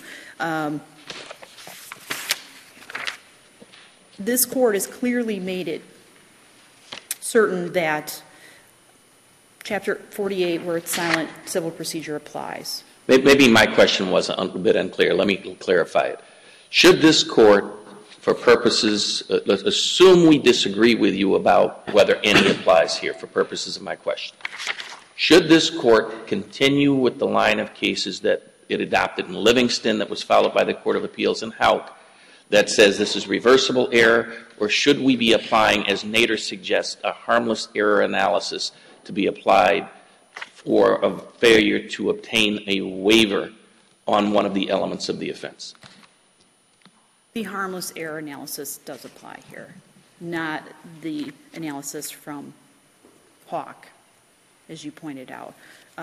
This court has clearly made it certain that Chapter 48, where it's silent, civil procedure applies. Maybe my question was a bit unclear. Let me clarify it. Should this court, for purposes, let's assume we disagree with you about whether any applies here for purposes of my question. Should this court continue with the line of cases that it adopted in Livingston that was followed by the Court of Appeals in Houck that says this is reversible error, or should we be applying, as Nader suggests, a harmless error analysis to be applied for a failure to obtain a waiver on one of the elements of the offense? The harmless error analysis does apply here, not the analysis from Houck, as you pointed out.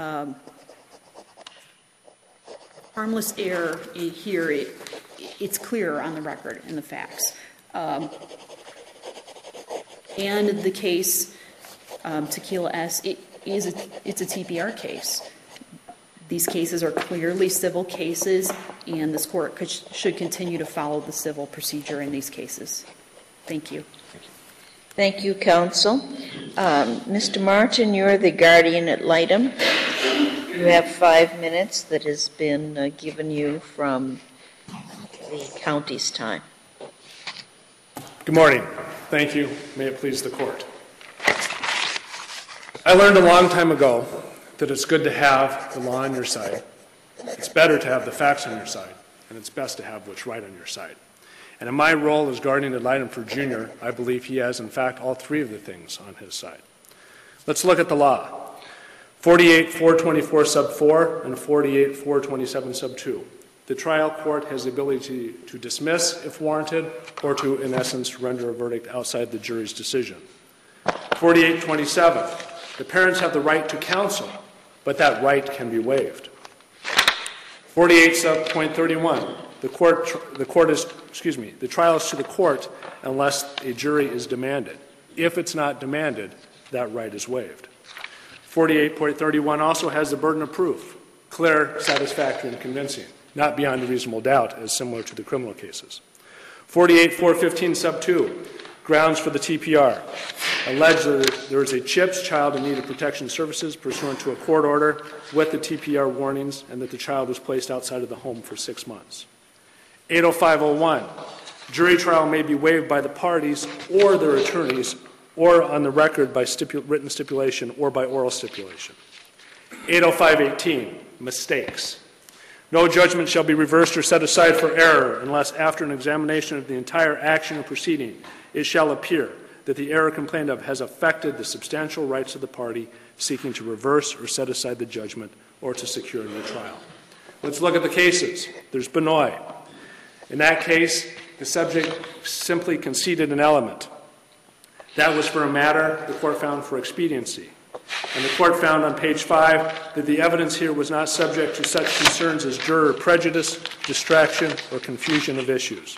Harmless error here, it's clear on the record in the facts. and the case Tequila S, it's a TPR case. These cases are clearly civil cases, and this court should continue to follow the civil procedure in these cases. Thank you. Thank you, counsel. Mr. Martin, you're the guardian ad litem. You have 5 minutes that has been given you from the county's time. Good morning. Thank you. May it please the court. I learned a long time ago that it's good to have the law on your side. It's better to have the facts on your side, and it's best to have what's right on your side. And in my role as guardian ad litem for Junior, I believe he has, in fact, all three of the things on his side. Let's look at the law. 48-424 sub 4 and 48-427 sub 2. The trial court has the ability to dismiss if warranted or to, in essence, render a verdict outside the jury's decision. 48-27. The parents have the right to counsel, but that right can be waived. 48 sub point 31. The trial is to the court unless a jury is demanded. If it's not demanded, that right is waived. 48.31 also has the burden of proof, clear, satisfactory, and convincing, not beyond a reasonable doubt, as similar to the criminal cases. 48.415 sub 2, grounds for the TPR. Allege that there is a CHIPS, child in need of protection services, pursuant to a court order with the TPR warnings, and that the child was placed outside of the home for 6 months. 80501, jury trial may be waived by the parties or their attorneys, or on the record by written stipulation or by oral stipulation. 80518, mistakes. No judgment shall be reversed or set aside for error unless after an examination of the entire action or proceeding it shall appear that the error complained of has affected the substantial rights of the party seeking to reverse or set aside the judgment or to secure a new trial. Let's look at the cases. There's Benoit. In that case, the subject simply conceded an element. That was for a matter the court found for expediency. And the court found on page 5 that the evidence here was not subject to such concerns as juror prejudice, distraction, or confusion of issues.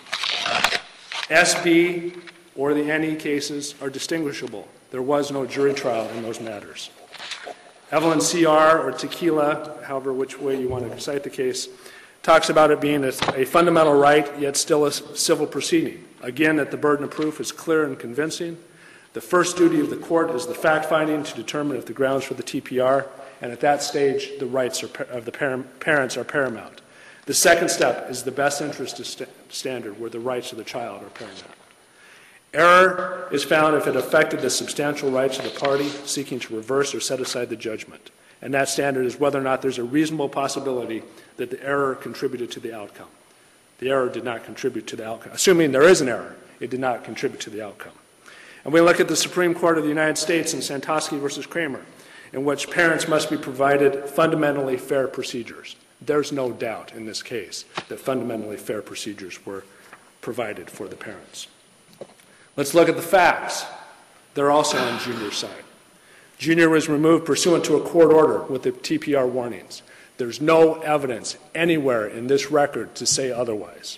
SB or the NE cases are distinguishable. There was no jury trial in those matters. Evelyn CR or Tequila, however which way you want to cite the case, talks about it being a fundamental right, yet still a civil proceeding. Again, that the burden of proof is clear and convincing. The first duty of the court is the fact-finding to determine if the grounds for the TPR, and at that stage, the rights of the parents are paramount. The second step is the best interest standard, where the rights of the child are paramount. Error is found if it affected the substantial rights of the party seeking to reverse or set aside the judgment. And that standard is whether or not there's a reasonable possibility that the error contributed to the outcome. The error did not contribute to the outcome. Assuming there is an error, it did not contribute to the outcome. And we look at the Supreme Court of the United States in Santosky versus Kramer, in which parents must be provided fundamentally fair procedures. There's no doubt in this case that fundamentally fair procedures were provided for the parents. Let's look at the facts. They're also on Junior's side. Junior was removed pursuant to a court order with the TPR warnings. There's no evidence anywhere in this record to say otherwise.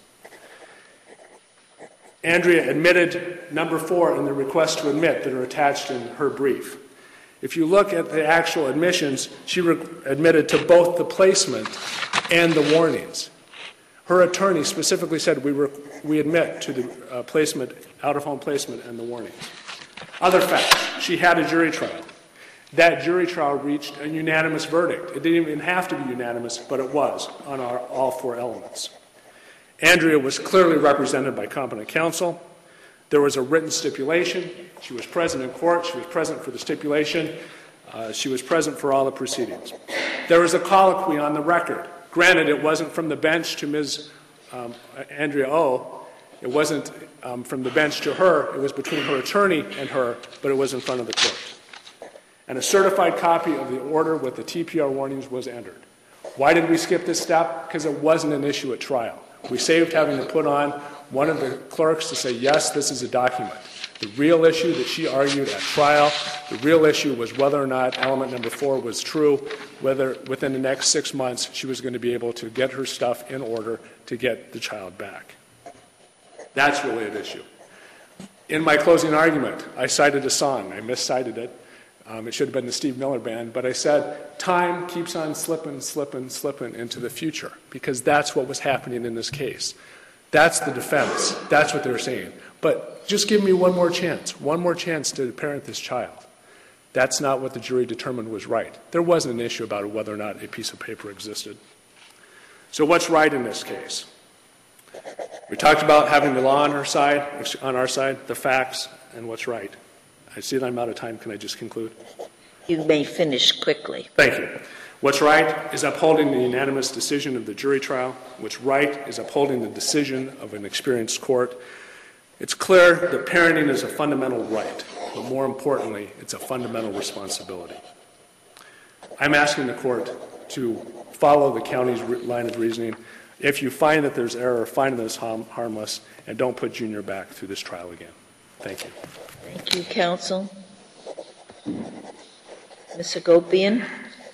Andrea admitted number 4 in the request to admit that are attached in her brief. If you look at the actual admissions, she admitted to both the placement and the warnings. Her attorney specifically said we admit to the placement, out-of-home placement, and the warnings. Other facts, she had a jury trial. That jury trial reached a unanimous verdict. It didn't even have to be unanimous, but it was on all 4 elements. Andrea was clearly represented by competent counsel. There was a written stipulation. She was present in court. She was present for the stipulation. She was present for all the proceedings. There was a colloquy on the record. Granted, it wasn't from the bench to Ms. Andrea O. It wasn't from the bench to her. It was between her attorney and her, but it was in front of the court. And a certified copy of the order with the TPR warnings was entered. Why did we skip this step? Because it wasn't an issue at trial. We saved having to put on one of the clerks to say, yes, this is a document. The real issue that she argued at trial, the real issue was whether or not element number 4 was true, whether within the next 6 months she was going to be able to get her stuff in order to get the child back. That's really an issue. In my closing argument, I cited a song. I miscited it. It should have been the Steve Miller Band, but I said, time keeps on slipping into the future, because that's what was happening in this case. That's the defense. That's what they're saying. But just give me one more chance to parent this child. That's not what the jury determined was right. There wasn't an issue about whether or not a piece of paper existed. So what's right in this case? We talked about having the law on our side, the facts, and what's right. I see that I'm out of time. Can I just conclude? You may finish quickly. Thank you. What's right is upholding the unanimous decision of the jury trial. What's right is upholding the decision of an experienced court. It's clear that parenting is a fundamental right, but more importantly, it's a fundamental responsibility. I'm asking the court to follow the county's line of reasoning. If you find that there's error, find that it's harmless, and don't put Junior back through this trial again. Thank you. Thank you, counsel. Ms. Hagopian?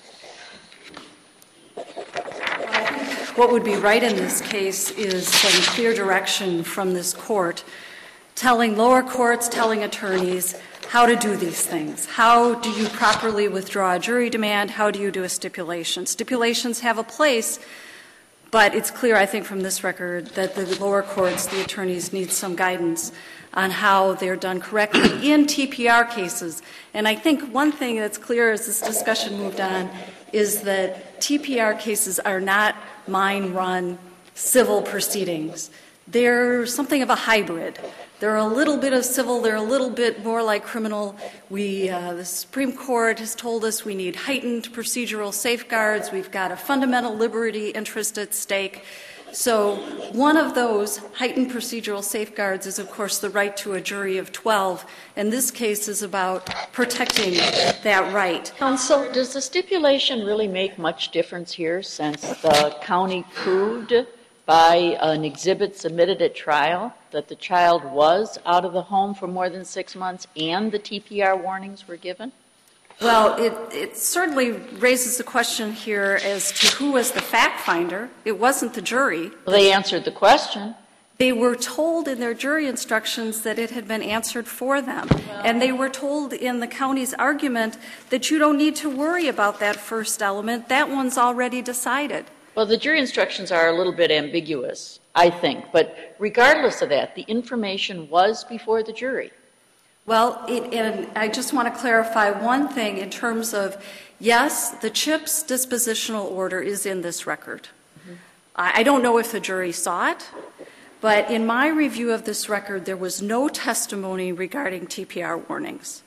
What would be right in this case is some clear direction from this court telling lower courts, telling attorneys how to do these things. How do you properly withdraw a jury demand? How do you do a stipulation? Stipulations have a place, but it's clear, I think, from this record that the lower courts, the attorneys, need some guidance on how they're done correctly in TPR cases. And I think one thing that's clear as this discussion moved on is that TPR cases are not mine-run civil proceedings. They're something of a hybrid. They're a little bit of civil, they're a little bit more like criminal. The Supreme Court has told us we need heightened procedural safeguards. We've got a fundamental liberty interest at stake. So one of those heightened procedural safeguards is, of course, the right to a jury of 12. And this case is about protecting that right. Counsel, does the stipulation really make much difference here, since the county proved by an exhibit submitted at trial that the child was out of the home for more than 6 months and the TPR warnings were given? Well, it certainly raises the question here as to who was the fact finder. It wasn't the jury. Well, they answered the question. They were told in their jury instructions that it had been answered for them. And they were told in the county's argument that you don't need to worry about that first element. That one's already decided. Well, the jury instructions are a little bit ambiguous, I think. But regardless of that, the information was before the jury. Well, and I just want to clarify one thing in terms of, yes, the CHIPS dispositional order is in this record. Mm-hmm. I don't know if the jury saw it, but in my review of this record, there was no testimony regarding TPR warnings.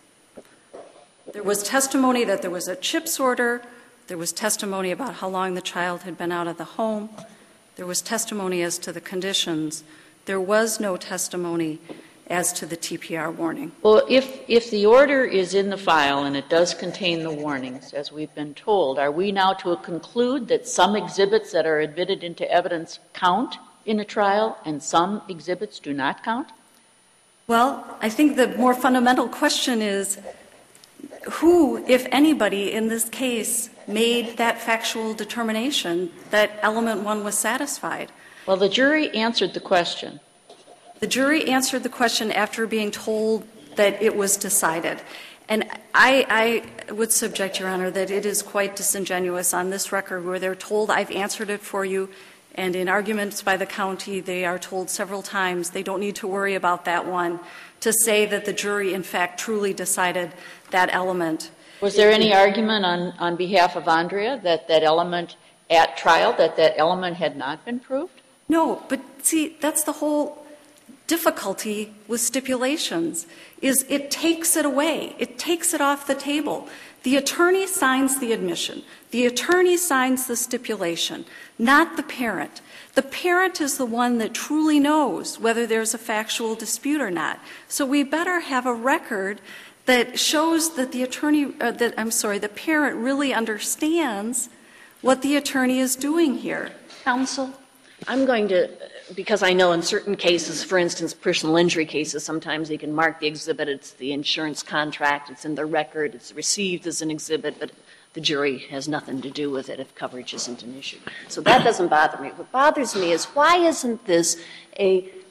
There was testimony that there was a CHIPS order. There was testimony about how long the child had been out of the home. There was testimony as to the conditions. There was no testimony as to the TPR warning. Well, if the order is in the file and it does contain the warnings, as we've been told, are we now to conclude that some exhibits that are admitted into evidence count in a trial and some exhibits do not count? Well, I think the more fundamental question is who, if anybody, in this case made that factual determination that element 1 was satisfied? Well, the jury answered the question. The jury answered the question after being told that it was decided. And I would subject, Your Honor, that it is quite disingenuous on this record where they're told, I've answered it for you, and in arguments by the county, they are told several times they don't need to worry about that one, to say that the jury, in fact, truly decided that element. Was there any argument on behalf of Andrea that that element at trial, that element had not been proved? No, but see, that's the whole difficulty with stipulations, is it takes it away. It takes it off the table. The attorney signs the admission. The attorney signs the stipulation, not the parent. The parent is the one that truly knows whether there's a factual dispute or not. So we better have a record that shows that the parent really understands what the attorney is doing here. Counsel, I'm going to, because I know in certain cases, for instance, personal injury cases, sometimes they can mark the exhibit, it's the insurance contract, it's in the record, it's received as an exhibit, but the jury has nothing to do with it if coverage isn't an issue. So that doesn't bother me. What bothers me is why isn't this a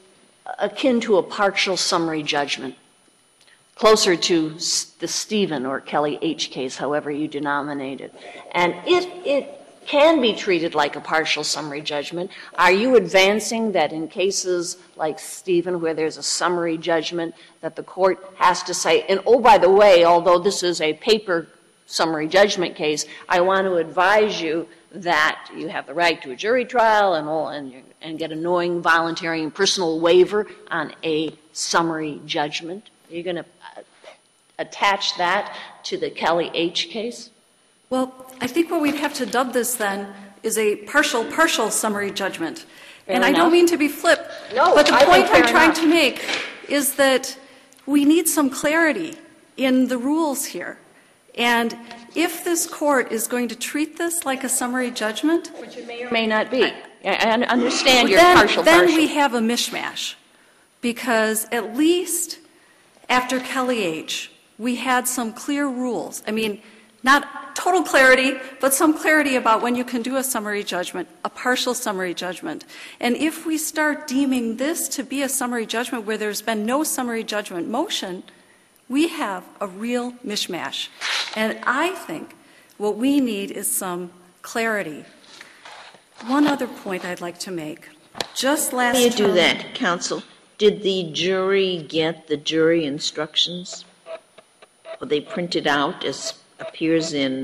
akin to a partial summary judgment, closer to the Stephen or Kelly H. case, however you denominate it. And if it can be treated like a partial summary judgment, are you advancing that in cases like Stephen, where there's a summary judgment, that the court has to say, and oh, by the way, although this is a paper summary judgment case, I want to advise you that you have the right to a jury trial and get a knowing, voluntary, and personal waiver on a summary judgment? Are you going to attach that to the Kelly H. case? Well, I think what we'd have to dub this then is a partial summary judgment. Fair and enough. I don't mean to be flip, No, but the I point think I'm fair trying enough. to make is that we need some clarity in the rules here. And if this court is going to treat this like a summary judgment, Which it may or may not be. I understand your then partial. we have a mishmash. Because at least after Kelly H., we had some clear rules. I mean, not total clarity, but some clarity about when you can do a summary judgment, a partial summary judgment. And if we start deeming this to be a summary judgment where there's been no summary judgment motion, we have a real mishmash. And I think what we need is some clarity. One other point I'd like to make. Just last How do you do term- that, counsel? Did the jury get the jury instructions? Were they printed out as appears in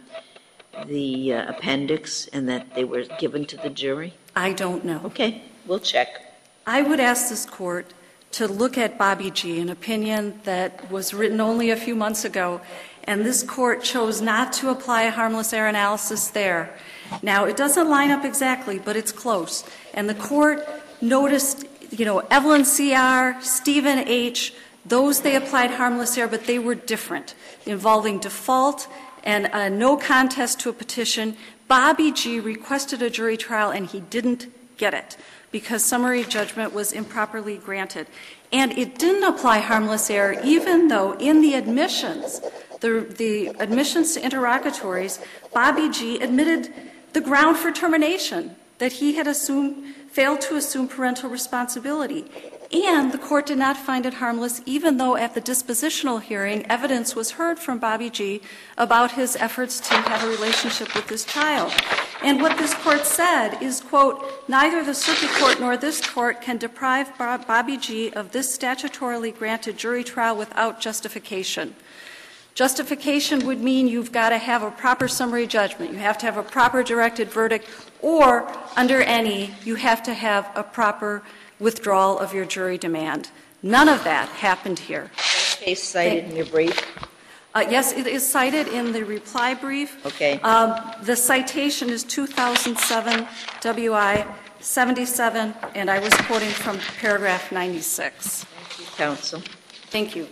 the appendix and that they were given to the jury? I don't know. Okay, we'll check. I would ask this court to look at Bobby G., an opinion that was written only a few months ago, and this court chose not to apply a harmless error analysis there. Now, it doesn't line up exactly, but it's close. And the court noticed, Evelyn C.R., Stephen H., those they applied harmless error, but they were different, involving default and a no contest to a petition. Bobby G. requested a jury trial, and he didn't get it because summary judgment was improperly granted. And it didn't apply harmless error, even though in the admissions, the admissions to interrogatories, Bobby G. admitted the ground for termination, that he had failed to assume parental responsibility. And the court did not find it harmless, even though at the dispositional hearing, evidence was heard from Bobby G. about his efforts to have a relationship with his child. And what this court said is, quote, neither the circuit court nor this court can deprive Bobby G. of this statutorily granted jury trial without justification. Justification would mean you've got to have a proper summary judgment. You have to have a proper directed verdict, or under any, you have to have a proper withdrawal of your jury demand. None of that happened here. Case cited in your brief? Yes, it is cited in the reply brief. Okay. The citation is 2007 WI 77, and I was quoting from paragraph 96. Thank you, counsel. Thank you.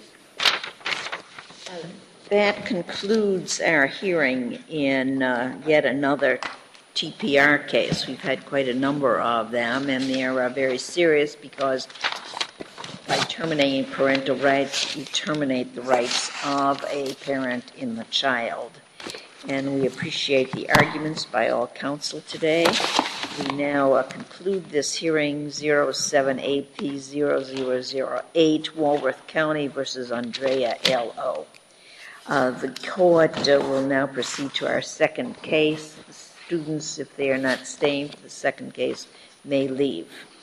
That concludes our hearing in yet another TPR case. We've had quite a number of them, and they are very serious because by terminating parental rights, you terminate the rights of a parent in the child. And we appreciate the arguments by all counsel today. We now conclude this hearing 078P0008, Walworth County versus Andrea L.O. The court will now proceed to our second case. The students, if they are not staying for the second case, may leave.